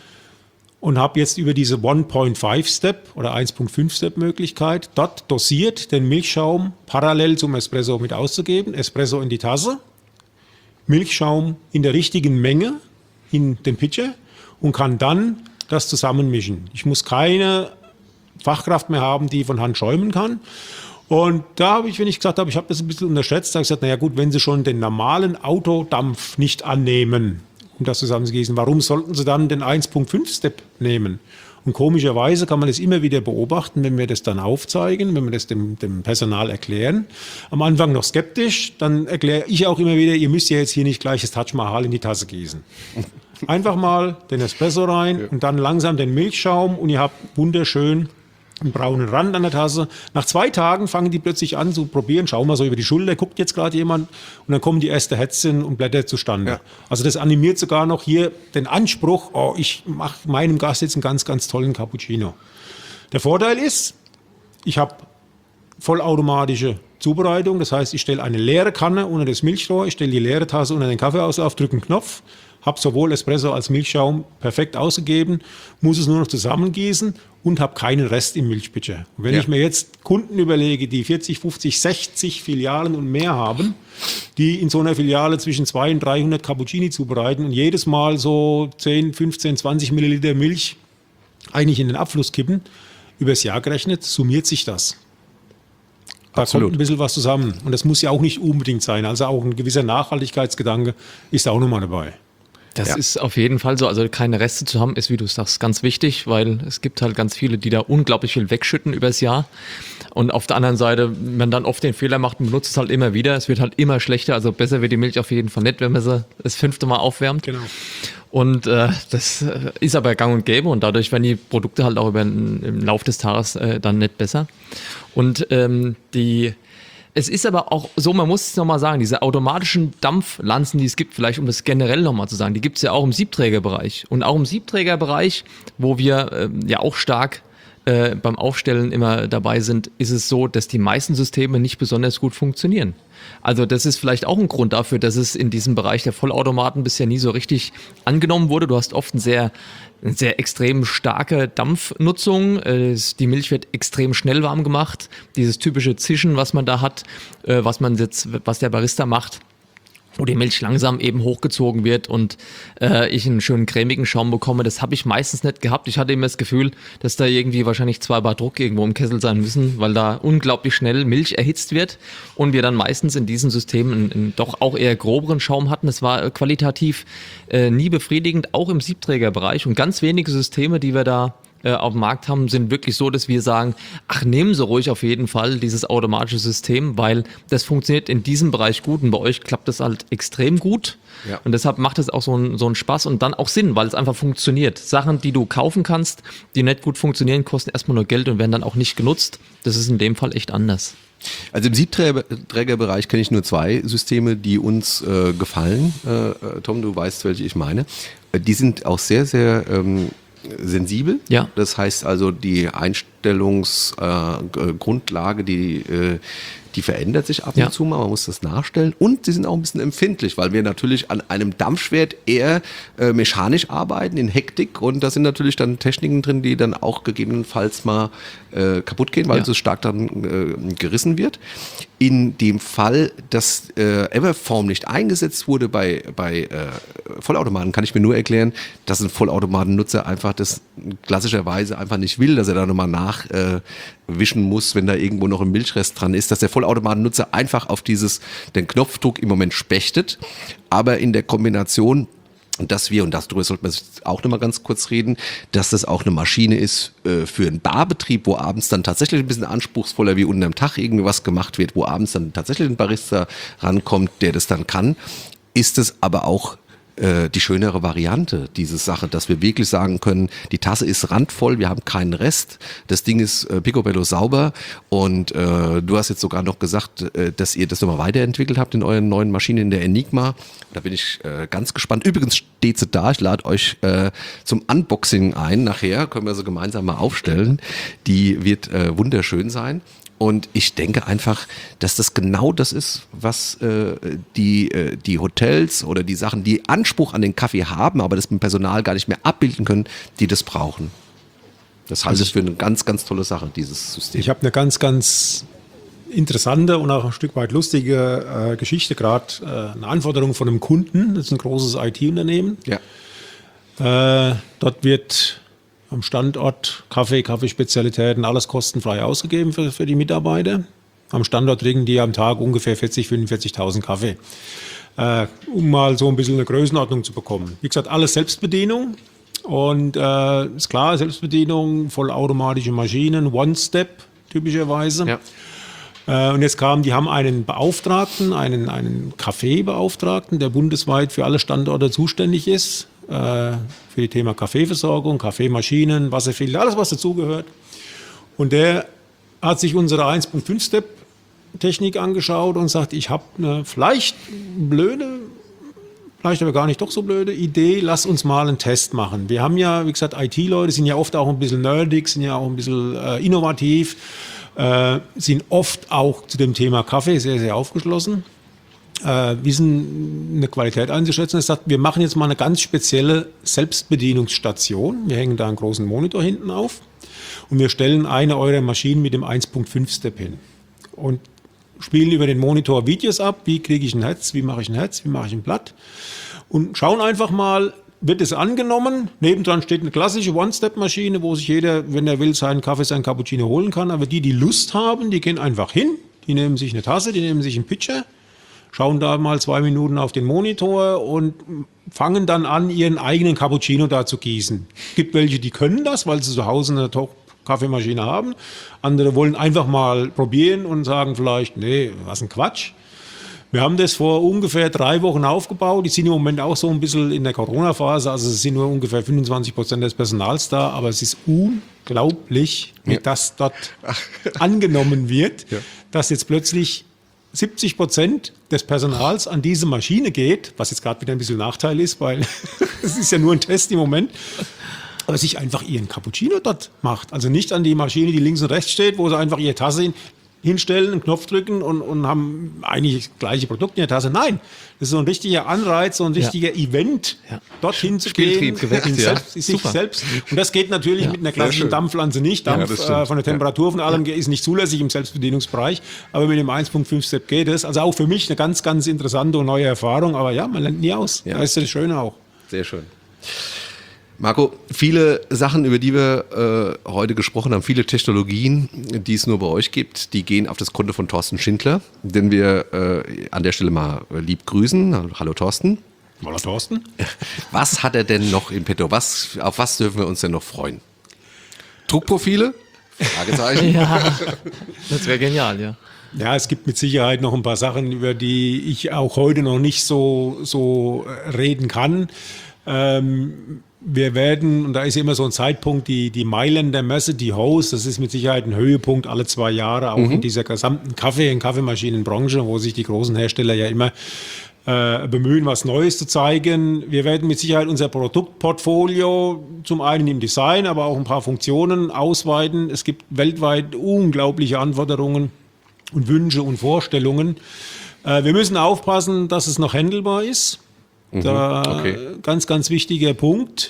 Und habe jetzt über diese eins Komma fünf Step oder eins Komma fünf Step Möglichkeit dort dosiert den Milchschaum parallel zum Espresso mit auszugeben. Espresso in die Tasse, Milchschaum in der richtigen Menge in den Pitcher und kann dann das zusammenmischen. Ich muss keine Fachkraft mehr haben, die von Hand schäumen kann. Und da habe ich, wenn ich gesagt habe, ich habe das ein bisschen unterschätzt, habe ich gesagt, naja gut, wenn Sie schon den normalen Autodampf nicht annehmen, um das zusammenzugießen, warum sollten Sie dann den eins Komma fünf Step nehmen? Und komischerweise kann man das immer wieder beobachten, wenn wir das dann aufzeigen, wenn wir das dem, dem Personal erklären. Am Anfang noch skeptisch, dann erkläre ich auch immer wieder, ihr müsst ja jetzt hier nicht gleich das Taj Mahal in die Tasse gießen. Einfach mal den Espresso rein ja. und dann langsam den Milchschaum und ihr habt wunderschön einen braunen Rand an der Tasse. Nach zwei Tagen fangen die plötzlich an zu probieren. Schau mal so über die Schulter, guckt jetzt gerade jemand und dann kommen die ersten Hetzchen und Blätter zustande. Ja. Also das animiert sogar noch hier den Anspruch, oh, ich mache meinem Gast jetzt einen ganz, ganz tollen Cappuccino. Der Vorteil ist, ich habe vollautomatische Zubereitung. Das heißt, ich stelle eine leere Kanne unter das Milchrohr, ich stelle die leere Tasse unter den Kaffeeauslauf, drücke einen Knopf, habe sowohl Espresso als Milchschaum perfekt ausgegeben, muss es nur noch zusammengießen und habe keinen Rest im Milchpitcher. Und wenn ja. ich mir jetzt Kunden überlege, die vierzig, fünfzig, sechzig Filialen und mehr haben, die in so einer Filiale zwischen zweihundert und dreihundert Cappuccini zubereiten und jedes Mal so zehn, fünfzehn, zwanzig Milliliter Milch eigentlich in den Abfluss kippen, übers Jahr gerechnet, summiert sich das. Da Absolut. Kommt ein bisschen was zusammen. Und das muss ja auch nicht unbedingt sein. Also auch ein gewisser Nachhaltigkeitsgedanke ist da auch nochmal dabei. Das ja. ist auf jeden Fall so. Also keine Reste zu haben, ist, wie du sagst, ganz wichtig, weil es gibt halt ganz viele, die da unglaublich viel wegschütten übers Jahr. Und auf der anderen Seite, wenn man dann oft den Fehler macht, man benutzt es halt immer wieder. Es wird halt immer schlechter. Also besser wird die Milch auf jeden Fall nicht, wenn man sie das fünfte Mal aufwärmt. Genau. Und äh, das ist aber gang und gäbe und dadurch werden die Produkte halt auch über den, im Laufe des Tages äh, dann nicht besser. Und ähm, die Es ist aber auch so, man muss es nochmal sagen, diese automatischen Dampflanzen, die es gibt, vielleicht um das generell nochmal zu sagen, die gibt es ja auch im Siebträgerbereich. Und auch im Siebträgerbereich, wo wir äh, ja auch stark äh, beim Aufstellen immer dabei sind, ist es so, dass die meisten Systeme nicht besonders gut funktionieren. Also das ist vielleicht auch ein Grund dafür, dass es in diesem Bereich der Vollautomaten bisher nie so richtig angenommen wurde. Du hast oft eine sehr, eine sehr extrem starke Dampfnutzung. Die Milch wird extrem schnell warm gemacht. Dieses typische Zischen, was man da hat, was man jetzt, was der Barista macht, wo die Milch langsam eben hochgezogen wird und äh, ich einen schönen cremigen Schaum bekomme, das habe ich meistens nicht gehabt. Ich hatte immer das Gefühl, dass da irgendwie wahrscheinlich zwei Bar Druck irgendwo im Kessel sein müssen, weil da unglaublich schnell Milch erhitzt wird und wir dann meistens in diesen Systemen einen, einen doch auch eher groberen Schaum hatten. Das war qualitativ äh, nie befriedigend, auch im Siebträgerbereich und ganz wenige Systeme, die wir da auf dem Markt haben, sind wirklich so, dass wir sagen, ach, nehmen Sie ruhig auf jeden Fall dieses automatische System, weil das funktioniert in diesem Bereich gut und bei euch klappt das halt extrem gut. Ja. Und deshalb macht es auch so einen so einen Spaß und dann auch Sinn, weil es einfach funktioniert. Sachen, die du kaufen kannst, die nicht gut funktionieren, kosten erstmal nur Geld und werden dann auch nicht genutzt. Das ist in dem Fall echt anders. Also im Siebträgerbereich kenne ich nur zwei Systeme, die uns äh, gefallen. Äh, Tom, du weißt, welche ich meine. Die sind auch sehr, sehr ähm, sensibel. Ja. Das heißt also, die Einstellungsgrundlage, äh, die, äh, die verändert sich ab Ja. und zu mal, man muss das nachstellen und sie sind auch ein bisschen empfindlich, weil wir natürlich an einem Dampfschwert eher äh, mechanisch arbeiten, in Hektik und da sind natürlich dann Techniken drin, die dann auch gegebenenfalls mal äh, kaputt gehen, weil Ja. so stark dann äh, gerissen wird. In dem Fall, dass äh, Everform nicht eingesetzt wurde bei, bei äh, Vollautomaten, kann ich mir nur erklären, dass ein Vollautomatennutzer einfach das klassischerweise einfach nicht will, dass er da nochmal nachwischen äh, muss, wenn da irgendwo noch ein Milchrest dran ist, dass der Vollautomatennutzer einfach auf dieses, den Knopfdruck im Moment spechtet, aber in der Kombination, dass wir, und darüber sollte man auch nochmal ganz kurz reden, dass das auch eine Maschine ist äh, für einen Barbetrieb, wo abends dann tatsächlich ein bisschen anspruchsvoller wie unten am Tag irgendwie was gemacht wird, wo abends dann tatsächlich ein Barista rankommt, der das dann kann, ist es aber auch äh, die schönere Variante, diese Sache, dass wir wirklich sagen können, die Tasse ist randvoll, wir haben keinen Rest, das Ding ist äh, picobello sauber und äh, du hast jetzt sogar noch gesagt, äh, dass ihr das nochmal weiterentwickelt habt in euren neuen Maschinen in der Enigma. Da bin ich äh, ganz gespannt. Übrigens steht sie da, ich lade euch äh, zum Unboxing ein nachher, können wir sie gemeinsam mal aufstellen. Die wird äh, wunderschön sein. Und ich denke einfach, dass das genau das ist, was äh, die, äh, die Hotels oder die Sachen, die Anspruch an den Kaffee haben, aber das mit dem Personal gar nicht mehr abbilden können, die das brauchen. Das halte ich für eine ganz, ganz tolle Sache, dieses System. Ich habe eine ganz, ganz interessante und auch ein Stück weit lustige äh, Geschichte, gerade äh, eine Anforderung von einem Kunden, das ist ein großes I T-Unternehmen. Ja. Äh, dort wird am Standort Kaffee, Kaffeespezialitäten, alles kostenfrei ausgegeben für, für die Mitarbeiter. Am Standort trinken die am Tag ungefähr vierzig, fünfundvierzigtausend Kaffee. Äh, um mal so ein bisschen eine Größenordnung zu bekommen. Wie gesagt, alles Selbstbedienung. Und äh, ist klar, Selbstbedienung, vollautomatische Maschinen, One-Step typischerweise. Ja. Äh, und jetzt kam, die haben einen Beauftragten, einen, einen Kaffeebeauftragten, der bundesweit für alle Standorte zuständig ist. Für die Thema Kaffeeversorgung, Kaffeemaschinen, Wasserfilter, alles was dazugehört. Und der hat sich unsere eins Punkt fünf Step Technik angeschaut und sagt, ich habe eine vielleicht blöde, vielleicht aber gar nicht doch so blöde Idee, lass uns mal einen Test machen. Wir haben ja, wie gesagt, I T-Leute sind ja oft auch ein bisschen nerdig, sind ja auch ein bisschen äh, innovativ, äh, sind oft auch zu dem Thema Kaffee sehr, sehr aufgeschlossen. Äh, wissen eine Qualität einzuschätzen. Es sagt, wir machen jetzt mal eine ganz spezielle Selbstbedienungsstation. Wir hängen da einen großen Monitor hinten auf und wir stellen eine eurer Maschinen mit dem eins Punkt fünf Step hin und spielen über den Monitor Videos ab. Wie kriege ich ein Herz? Wie mache ich ein Herz? Wie mache ich ein Blatt? Und schauen einfach mal, wird es angenommen? Nebendran steht eine klassische One-Step-Maschine, wo sich jeder, wenn er will, seinen Kaffee, seinen Cappuccino holen kann. Aber die, die Lust haben, die gehen einfach hin, die nehmen sich eine Tasse, die nehmen sich einen Pitcher, schauen da mal zwei Minuten auf den Monitor und fangen dann an, ihren eigenen Cappuccino da zu gießen. Es gibt welche, die können das, weil sie zu Hause eine Top-Kaffeemaschine haben. Andere wollen einfach mal probieren und sagen vielleicht, nee, was ein Quatsch. Wir haben das vor ungefähr drei Wochen aufgebaut. Die sind im Moment auch so ein bisschen in der Corona-Phase. Also es sind nur ungefähr fünfundzwanzig Prozent des Personals da. Aber es ist unglaublich, wie Ja. das dort angenommen wird, Ja. dass jetzt plötzlich siebzig Prozent des Personals an diese Maschine geht, was jetzt gerade wieder ein bisschen Nachteil ist, weil es ist ja nur ein Test im Moment, aber sich einfach ihren Cappuccino dort macht. Also nicht an die Maschine, die links und rechts steht, wo sie einfach ihre Tasse hin, hinstellen, einen Knopf drücken und, und haben eigentlich das gleiche Produkt in der Tasse. Nein, das ist so ein richtiger Anreiz, so ein richtiger ja. Event, Ja. dorthin zu gehen. Spieltrieb geweckt, ja. Selbst, sich Super. selbst. Und das geht natürlich Ja. mit einer klassischen Dampfpflanze nicht. Dampf Ja, das stimmt. äh, von der Temperatur von allem ist nicht zulässig im Selbstbedienungsbereich. Aber mit dem eins Punkt fünf Step geht es. Also auch für mich eine ganz, ganz interessante und neue Erfahrung. Aber ja, man lernt nie aus. Ja. Das ist das Schöne auch. Sehr schön. Marco, viele Sachen, über die wir äh, heute gesprochen haben, viele Technologien, die es nur bei euch gibt, die gehen auf das Konto von Thorsten Schindler, den wir äh, an der Stelle mal lieb grüßen. Hallo Thorsten. Hallo Thorsten. Was hat er denn noch in petto? Was, auf was dürfen wir uns denn noch freuen? Druckprofile? Fragezeichen. Ja, das wäre genial, ja. Ja, es gibt mit Sicherheit noch ein paar Sachen, über die ich auch heute noch nicht so, so reden kann. Ähm, wir werden, und da ist immer so ein Zeitpunkt, die, die Mailänder Messe, die Host, das ist mit Sicherheit ein Höhepunkt alle zwei Jahre, auch mhm. in dieser gesamten Kaffee- und Kaffeemaschinenbranche, wo sich die großen Hersteller ja immer äh, bemühen, was Neues zu zeigen. Wir werden mit Sicherheit unser Produktportfolio zum einen im Design, aber auch ein paar Funktionen ausweiten. Es gibt weltweit unglaubliche Anforderungen, und Wünsche und Vorstellungen. Äh, wir müssen aufpassen, dass es noch handelbar ist. Mhm, da okay. Ganz, ganz wichtiger Punkt.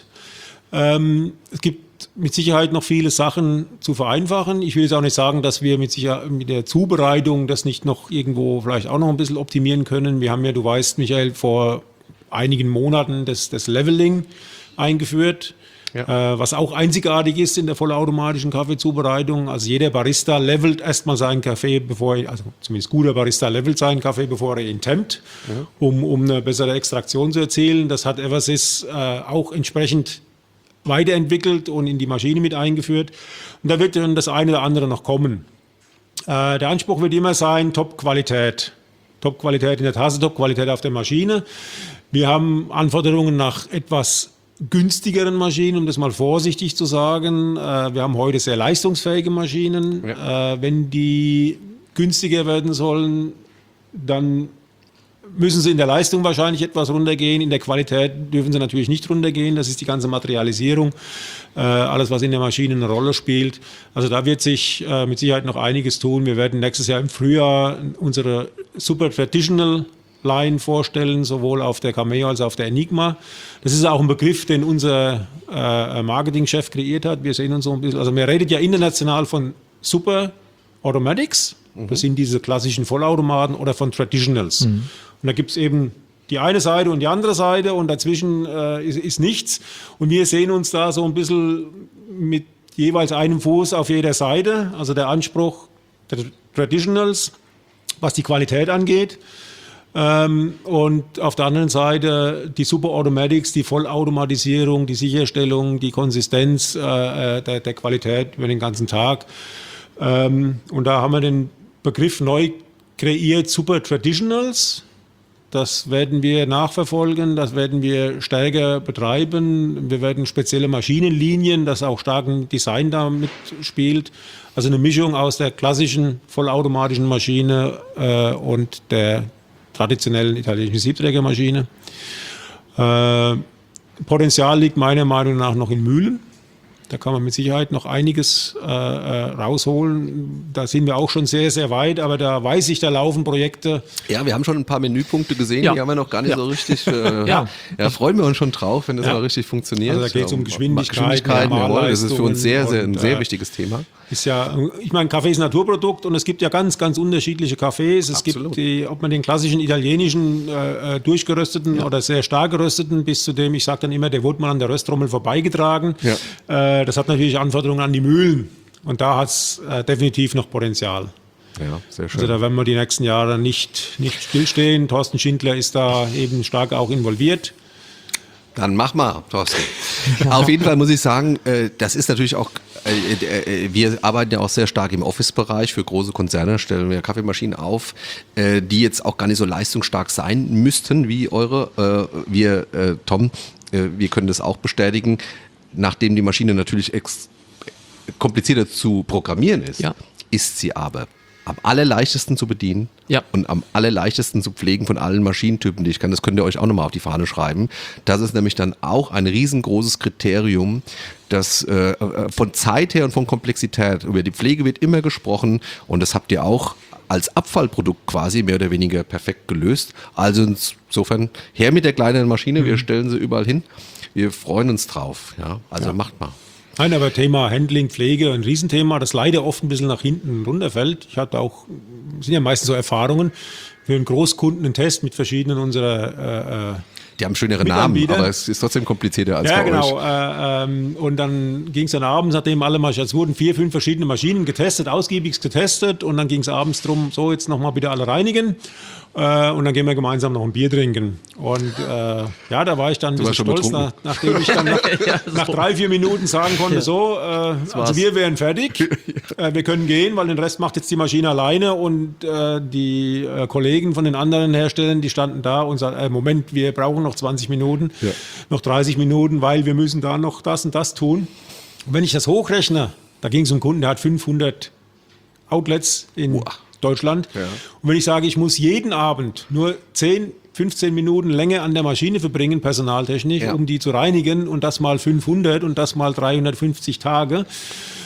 Ähm, es gibt mit Sicherheit noch viele Sachen zu vereinfachen. Ich will jetzt auch nicht sagen, dass wir mit, Sicherheit, mit der Zubereitung das nicht noch irgendwo vielleicht auch noch ein bisschen optimieren können. Wir haben ja, du weißt, Michael, vor einigen Monaten das, das Leveling eingeführt, ja. äh, was auch einzigartig ist in der vollautomatischen Kaffeezubereitung. Also jeder Barista levelt erstmal seinen Kaffee, bevor er, also zumindest guter Barista levelt seinen Kaffee, bevor er ihn tempt, ja. um, um eine bessere Extraktion zu erzielen. Das hat Eversys äh, auch entsprechend weiterentwickelt und in die Maschine mit eingeführt. Und da wird dann das eine oder andere noch kommen. Äh, der Anspruch wird immer sein, Top-Qualität. Top-Qualität in der Tasse, Top-Qualität auf der Maschine. Wir haben Anforderungen nach etwas günstigeren Maschinen, um das mal vorsichtig zu sagen. Äh, wir haben heute sehr leistungsfähige Maschinen. Ja. Äh, wenn die günstiger werden sollen, dann müssen sie in der Leistung wahrscheinlich etwas runtergehen. In der Qualität dürfen sie natürlich nicht runtergehen. Das ist die ganze Materialisierung, äh, alles, was in der Maschine eine Rolle spielt. Also da wird sich äh, mit Sicherheit noch einiges tun. Wir werden nächstes Jahr im Frühjahr unsere Super Traditional Line vorstellen, sowohl auf der Cameo als auch auf der Enigma. Das ist auch ein Begriff, den unser äh, Marketingchef kreiert hat. Wir sehen uns so ein bisschen, also man redet ja international von Super Automatics. Das sind diese klassischen Vollautomaten oder von Traditionals. Mhm. Und da gibt es eben die eine Seite und die andere Seite und dazwischen äh, ist, ist nichts. Und wir sehen uns da so ein bisschen mit jeweils einem Fuß auf jeder Seite. Also der Anspruch der Traditionals, was die Qualität angeht. Ähm, und auf der anderen Seite die Super Automatics, die Vollautomatisierung, die Sicherstellung, die Konsistenz äh, der, der Qualität über den ganzen Tag. Ähm, und da haben wir den Begriff neu kreiert, Super Traditionals. Das werden wir nachverfolgen, das werden wir stärker betreiben. Wir werden spezielle Maschinenlinien, das auch starken Design da mitspielt. Also eine Mischung aus der klassischen vollautomatischen Maschine äh, und der traditionellen italienischen Siebträgermaschine. Äh, Potenzial liegt meiner Meinung nach noch in Mühlen. Da kann man mit Sicherheit noch einiges äh, rausholen. Da sind wir auch schon sehr, sehr weit, aber da weiß ich, da laufen Projekte. Ja, wir haben schon ein paar Menüpunkte gesehen, ja. Die haben wir noch gar nicht ja. so richtig. Äh, ja. ja, freuen wir uns schon drauf, wenn das ja. mal richtig funktioniert. Also da geht es um Geschwindigkeit, Geschwindigkeit jawohl, das ist für uns sehr, sehr, ein sehr wichtiges Thema. Ist ja, ich meine, Kaffee ist ein Naturprodukt und es gibt ja ganz, ganz unterschiedliche Kaffees. Es Absolut. gibt die, ob man den klassischen italienischen äh, durchgerösteten ja. oder sehr stark gerösteten, bis zu dem, ich sage dann immer, der wurde mal an der Röstrommel vorbeigetragen. Ja. Äh, das hat natürlich Anforderungen an die Mühlen und da hat es äh, definitiv noch Potenzial. Ja, sehr schön. Also da werden wir die nächsten Jahre nicht, nicht stillstehen. Thorsten Schindler ist da eben stark auch involviert. Dann mach mal, Thorsten. Auf jeden Fall muss ich sagen, das ist natürlich auch, wir arbeiten ja auch sehr stark im Office-Bereich. Für große Konzerne stellen wir Kaffeemaschinen auf, die jetzt auch gar nicht so leistungsstark sein müssten wie eure. Wir, Tom, wir können das auch bestätigen, nachdem die Maschine natürlich ex- komplizierter zu programmieren ist, ja. ist sie aber am allerleichtesten zu bedienen ja. und am allerleichtesten zu pflegen von allen Maschinentypen, die ich kann. Das könnt ihr euch auch nochmal auf die Fahne schreiben. Das ist nämlich dann auch ein riesengroßes Kriterium, das äh, von Zeit her und von Komplexität, über die Pflege wird immer gesprochen und das habt ihr auch als Abfallprodukt quasi mehr oder weniger perfekt gelöst. Also insofern her mit der kleinen Maschine, mhm. wir stellen sie überall hin. Wir freuen uns drauf. Ja? Also ja. macht mal. Nein, aber Thema Handling, Pflege, ein Riesenthema, das leider oft ein bisschen nach hinten runterfällt. Ich hatte auch, sind ja meistens so Erfahrungen, für einen Großkunden einen Test mit verschiedenen unserer äh, Die haben schönere Namen, aber es ist trotzdem komplizierter als ja, bei genau. euch. Ja, äh, ähm, und dann ging es dann abends, nachdem alle Maschinen, es wurden vier, fünf verschiedene Maschinen getestet, ausgiebig getestet und dann ging es abends drum, so jetzt nochmal bitte alle reinigen. Äh, und dann gehen wir gemeinsam noch ein Bier trinken. Und äh, ja, da war ich dann ein bisschen stolz, nach, nachdem ich dann nach, ja, so. nach drei, vier Minuten sagen konnte, ja. so, äh, also wir wären fertig, äh, wir können gehen, weil den Rest macht jetzt die Maschine alleine und äh, die äh, Kollegen von den anderen Herstellern, die standen da und sagten, äh, Moment, wir brauchen noch zwanzig Minuten, ja. noch dreißig Minuten, weil wir müssen da noch das und das tun. Und wenn ich das hochrechne, da ging es um einen Kunden, der hat fünfhundert Outlets in Uah. Deutschland. Ja. Und wenn ich sage, ich muss jeden Abend nur zehn, fünfzehn Minuten länger an der Maschine verbringen, personaltechnisch, ja. um die zu reinigen und das mal fünfhundert und das mal dreihundertfünfzig Tage,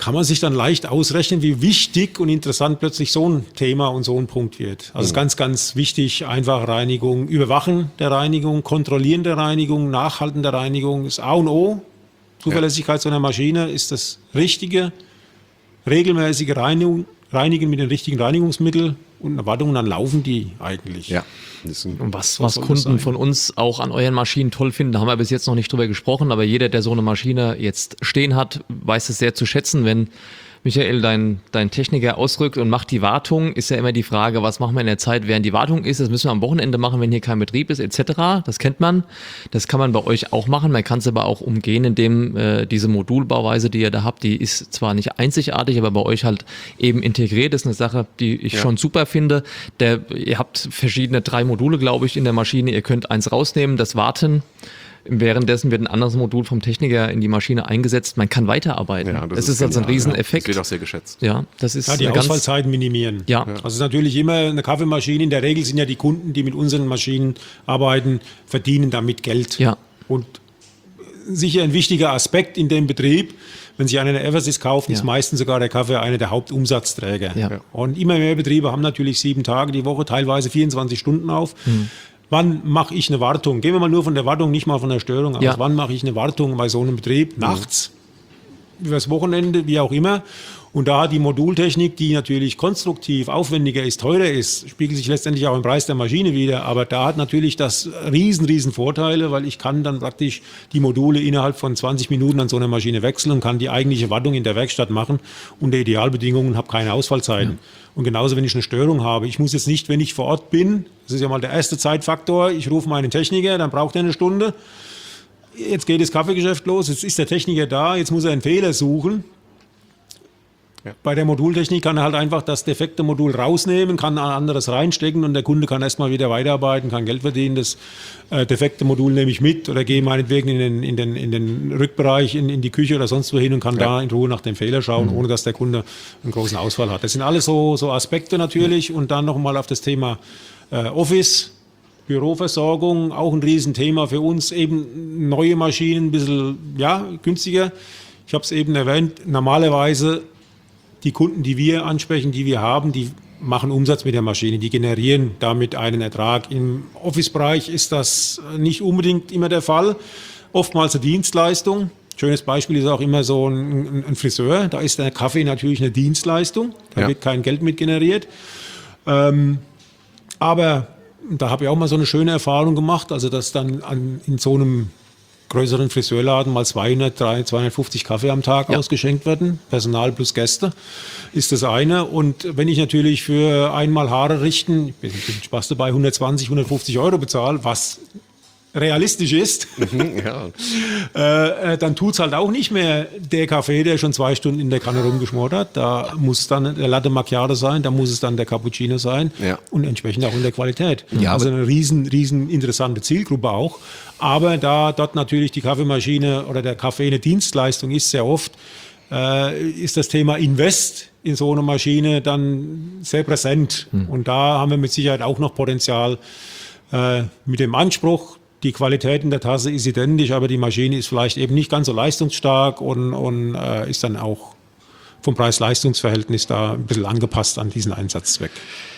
kann man sich dann leicht ausrechnen, wie wichtig und interessant plötzlich so ein Thema und so ein Punkt wird. Also es ist ganz, ganz wichtig, einfache Reinigung, Überwachen der Reinigung, Kontrollieren der Reinigung, Nachhalten der Reinigung ist A und O. Zuverlässigkeit ja. so einer Maschine ist das Richtige. Regelmäßige Reinigung, Reinigen mit den richtigen Reinigungsmitteln und Erwartungen, dann laufen die eigentlich. Ja. Das und was, was Kunden von uns auch an euren Maschinen toll finden, da haben wir bis jetzt noch nicht drüber gesprochen, aber jeder, der so eine Maschine jetzt stehen hat, weiß es sehr zu schätzen, wenn Michael, dein, dein Techniker ausrückt und macht die Wartung, ist ja immer die Frage, was machen wir in der Zeit, während die Wartung ist. Das müssen wir am Wochenende machen, wenn hier kein Betrieb ist, et cetera. Das kennt man. Das kann man bei euch auch machen. Man kann es aber auch umgehen, indem äh, diese Modulbauweise, die ihr da habt, die ist zwar nicht einzigartig, aber bei euch halt eben integriert. Das ist eine Sache, die ich ja. schon super finde. Der, ihr habt verschiedene drei Module, glaube ich, in der Maschine. Ihr könnt eins rausnehmen, das Warten. Währenddessen wird ein anderes Modul vom Techniker in die Maschine eingesetzt. Man kann weiterarbeiten. Ja, das, das ist, ist also ein Rieseneffekt. Das wird auch sehr geschätzt. Ja, das ist ja, die Ausfallzeiten minimieren. Ja. Also es ist natürlich immer eine Kaffeemaschine. In der Regel sind ja die Kunden, die mit unseren Maschinen arbeiten, verdienen damit Geld. Ja. Und sicher ein wichtiger Aspekt in dem Betrieb, wenn sich einer eine Eversys kauft, ja. ist meistens sogar der Kaffee einer der Hauptumsatzträger. Ja. Und immer mehr Betriebe haben natürlich sieben Tage die Woche, teilweise vierundzwanzig Stunden auf. Mhm. Wann mache ich eine Wartung? Gehen wir mal nur von der Wartung, nicht mal von der Störung aus. Ja. Wann mache ich eine Wartung bei so einem Betrieb? Nachts, mhm. übers Wochenende, wie auch immer. Und da die Modultechnik, die natürlich konstruktiv aufwendiger ist, teurer ist, spiegelt sich letztendlich auch im Preis der Maschine wieder. Aber da hat natürlich das riesen, riesen Vorteile, weil ich kann dann praktisch die Module innerhalb von zwanzig Minuten an so einer Maschine wechseln und kann die eigentliche Wartung in der Werkstatt machen unter Idealbedingungen, habe keine Ausfallzeiten. Ja. Und genauso, wenn ich eine Störung habe. Ich muss jetzt nicht, wenn ich vor Ort bin, das ist ja mal der erste Zeitfaktor, ich rufe meinen Techniker, dann braucht er eine Stunde. Jetzt geht das Kaffeegeschäft los, jetzt ist der Techniker da, jetzt muss er einen Fehler suchen. Ja. Bei der Modultechnik kann er halt einfach das defekte Modul rausnehmen, kann ein anderes reinstecken und der Kunde kann erstmal wieder weiterarbeiten, kann Geld verdienen. Das äh, defekte Modul nehme ich mit oder gehe meinetwegen in den, in den, in den Rückbereich, in, in die Küche oder sonst wo hin und kann ja. da in Ruhe nach dem Fehler schauen, mhm. ohne dass der Kunde einen großen Ausfall hat. Das sind alles so, so Aspekte natürlich. Mhm. Und dann nochmal auf das Thema äh, Office. Büroversorgung, auch ein Riesenthema für uns, eben neue Maschinen, ein bisschen ja, günstiger. Ich habe es eben erwähnt, normalerweise die Kunden, die wir ansprechen, die wir haben, die machen Umsatz mit der Maschine, die generieren damit einen Ertrag. Im Office-Bereich ist das nicht unbedingt immer der Fall. Oftmals eine Dienstleistung. Schönes Beispiel ist auch immer so ein, ein Friseur. Da ist der Kaffee natürlich eine Dienstleistung. Da ja. wird kein Geld mit generiert. Ähm, aber da habe ich auch mal so eine schöne Erfahrung gemacht, also dass dann an, in so einem größeren Friseurladen mal zweihundert, dreihundert, zweihundertfünfzig Kaffee am Tag ja. ausgeschenkt werden, Personal plus Gäste, ist das eine. Und wenn ich natürlich für einmal Haare richten, ich bin Spaß dabei, hundertzwanzig, hundertfünfzig Euro bezahle, was realistisch ist, mhm, ja. äh, dann tut's halt auch nicht mehr der Kaffee, der schon zwei Stunden in der Kanne rumgeschmort hat. Da muss dann der Latte Macchiato sein, da muss es dann der Cappuccino sein ja. und entsprechend auch in der Qualität. Ja, also eine riesen, riesen interessante Zielgruppe auch. Aber da dort natürlich die Kaffeemaschine oder der Kaffee eine Dienstleistung ist, sehr oft, äh, ist das Thema Invest in so eine Maschine dann sehr präsent. Hm. Und da haben wir mit Sicherheit auch noch Potenzial äh, mit dem Anspruch. Die Qualität in der Tasse ist identisch, aber die Maschine ist vielleicht eben nicht ganz so leistungsstark und, und äh, ist dann auch vom Preis-Leistungs-Verhältnis da ein bisschen angepasst an diesen Einsatzzweck.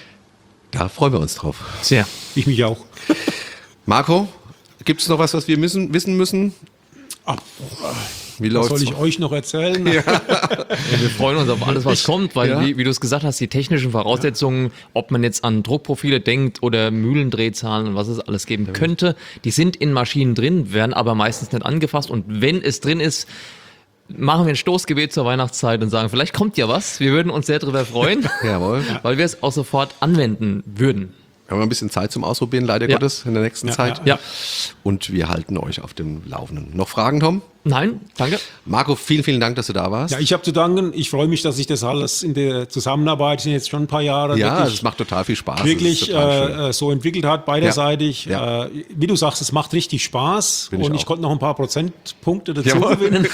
Da freuen wir uns drauf. Sehr. Ich mich auch. Marco, gibt es noch was, was wir müssen, wissen müssen? Ach, Wie was soll ich euch noch erzählen? Ja. Ja, wir freuen uns auf alles, was ich, kommt, weil, ja. wie, wie du es gesagt hast, die technischen Voraussetzungen, ob man jetzt an Druckprofile denkt oder Mühlendrehzahlen und was es alles geben ja. könnte, die sind in Maschinen drin, werden aber meistens nicht angefasst. Und wenn es drin ist, machen wir ein Stoßgebet zur Weihnachtszeit und sagen, vielleicht kommt ja was. Wir würden uns sehr darüber freuen, Jawohl. weil wir es auch sofort anwenden würden. Wir haben ein bisschen Zeit zum Ausprobieren, leider ja. Gottes, in der nächsten ja, Zeit. Ja. Und wir halten euch auf dem Laufenden. Noch Fragen, Tom? Nein, danke. Marco, vielen, vielen Dank, dass du da warst. Ja, ich habe zu danken. Ich freue mich, dass sich das alles in der Zusammenarbeit, sind jetzt schon ein paar Jahre, ja, es macht total viel Spaß. Wirklich äh, so entwickelt hat, beiderseitig. Ja. Äh, wie du sagst, es macht richtig Spaß. Bin und ich, ich konnte noch ein paar Prozentpunkte dazu Jawohl. gewinnen.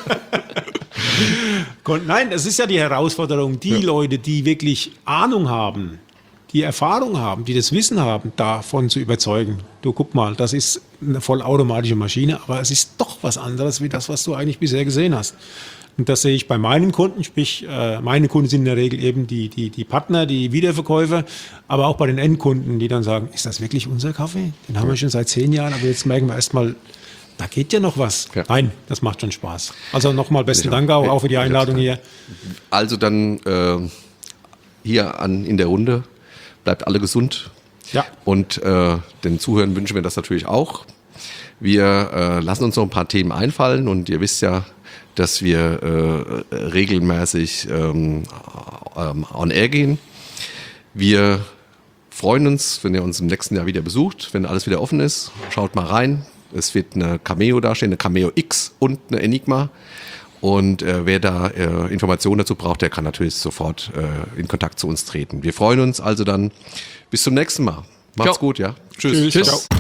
Nein, es ist ja die Herausforderung, die ja. Leute, die wirklich Ahnung haben, die Erfahrung haben, die das Wissen haben, davon zu überzeugen. Du guck mal, das ist eine vollautomatische Maschine, aber es ist doch was anderes wie das, was du eigentlich bisher gesehen hast. Und das sehe ich bei meinen Kunden, sprich, äh, meine Kunden sind in der Regel eben die, die, die Partner, die Wiederverkäufer, aber auch bei den Endkunden, die dann sagen, ist das wirklich unser Kaffee? Den haben wir schon seit zehn Jahren, aber jetzt merken wir erstmal, da geht ja noch was. Ja. Nein, das macht schon Spaß. Also nochmal besten Dank auch, auch für die Einladung hier. Also dann äh, hier an, in der Runde, bleibt alle gesund. Ja. Und äh, den Zuhörern wünschen wir das natürlich auch. Wir äh, lassen uns noch ein paar Themen einfallen und ihr wisst ja, dass wir äh, regelmäßig ähm, ähm, on air gehen. Wir freuen uns, wenn ihr uns im nächsten Jahr wieder besucht, wenn alles wieder offen ist. Schaut mal rein. Es wird eine Cameo dastehen, eine Cameo X und eine Enigma. Und äh, wer da äh, Informationen dazu braucht, der kann natürlich sofort äh, in Kontakt zu uns treten. Wir freuen uns also dann bis zum nächsten Mal. Macht's Ciao. gut, ja. Tschüss. Tschüss. Ciao.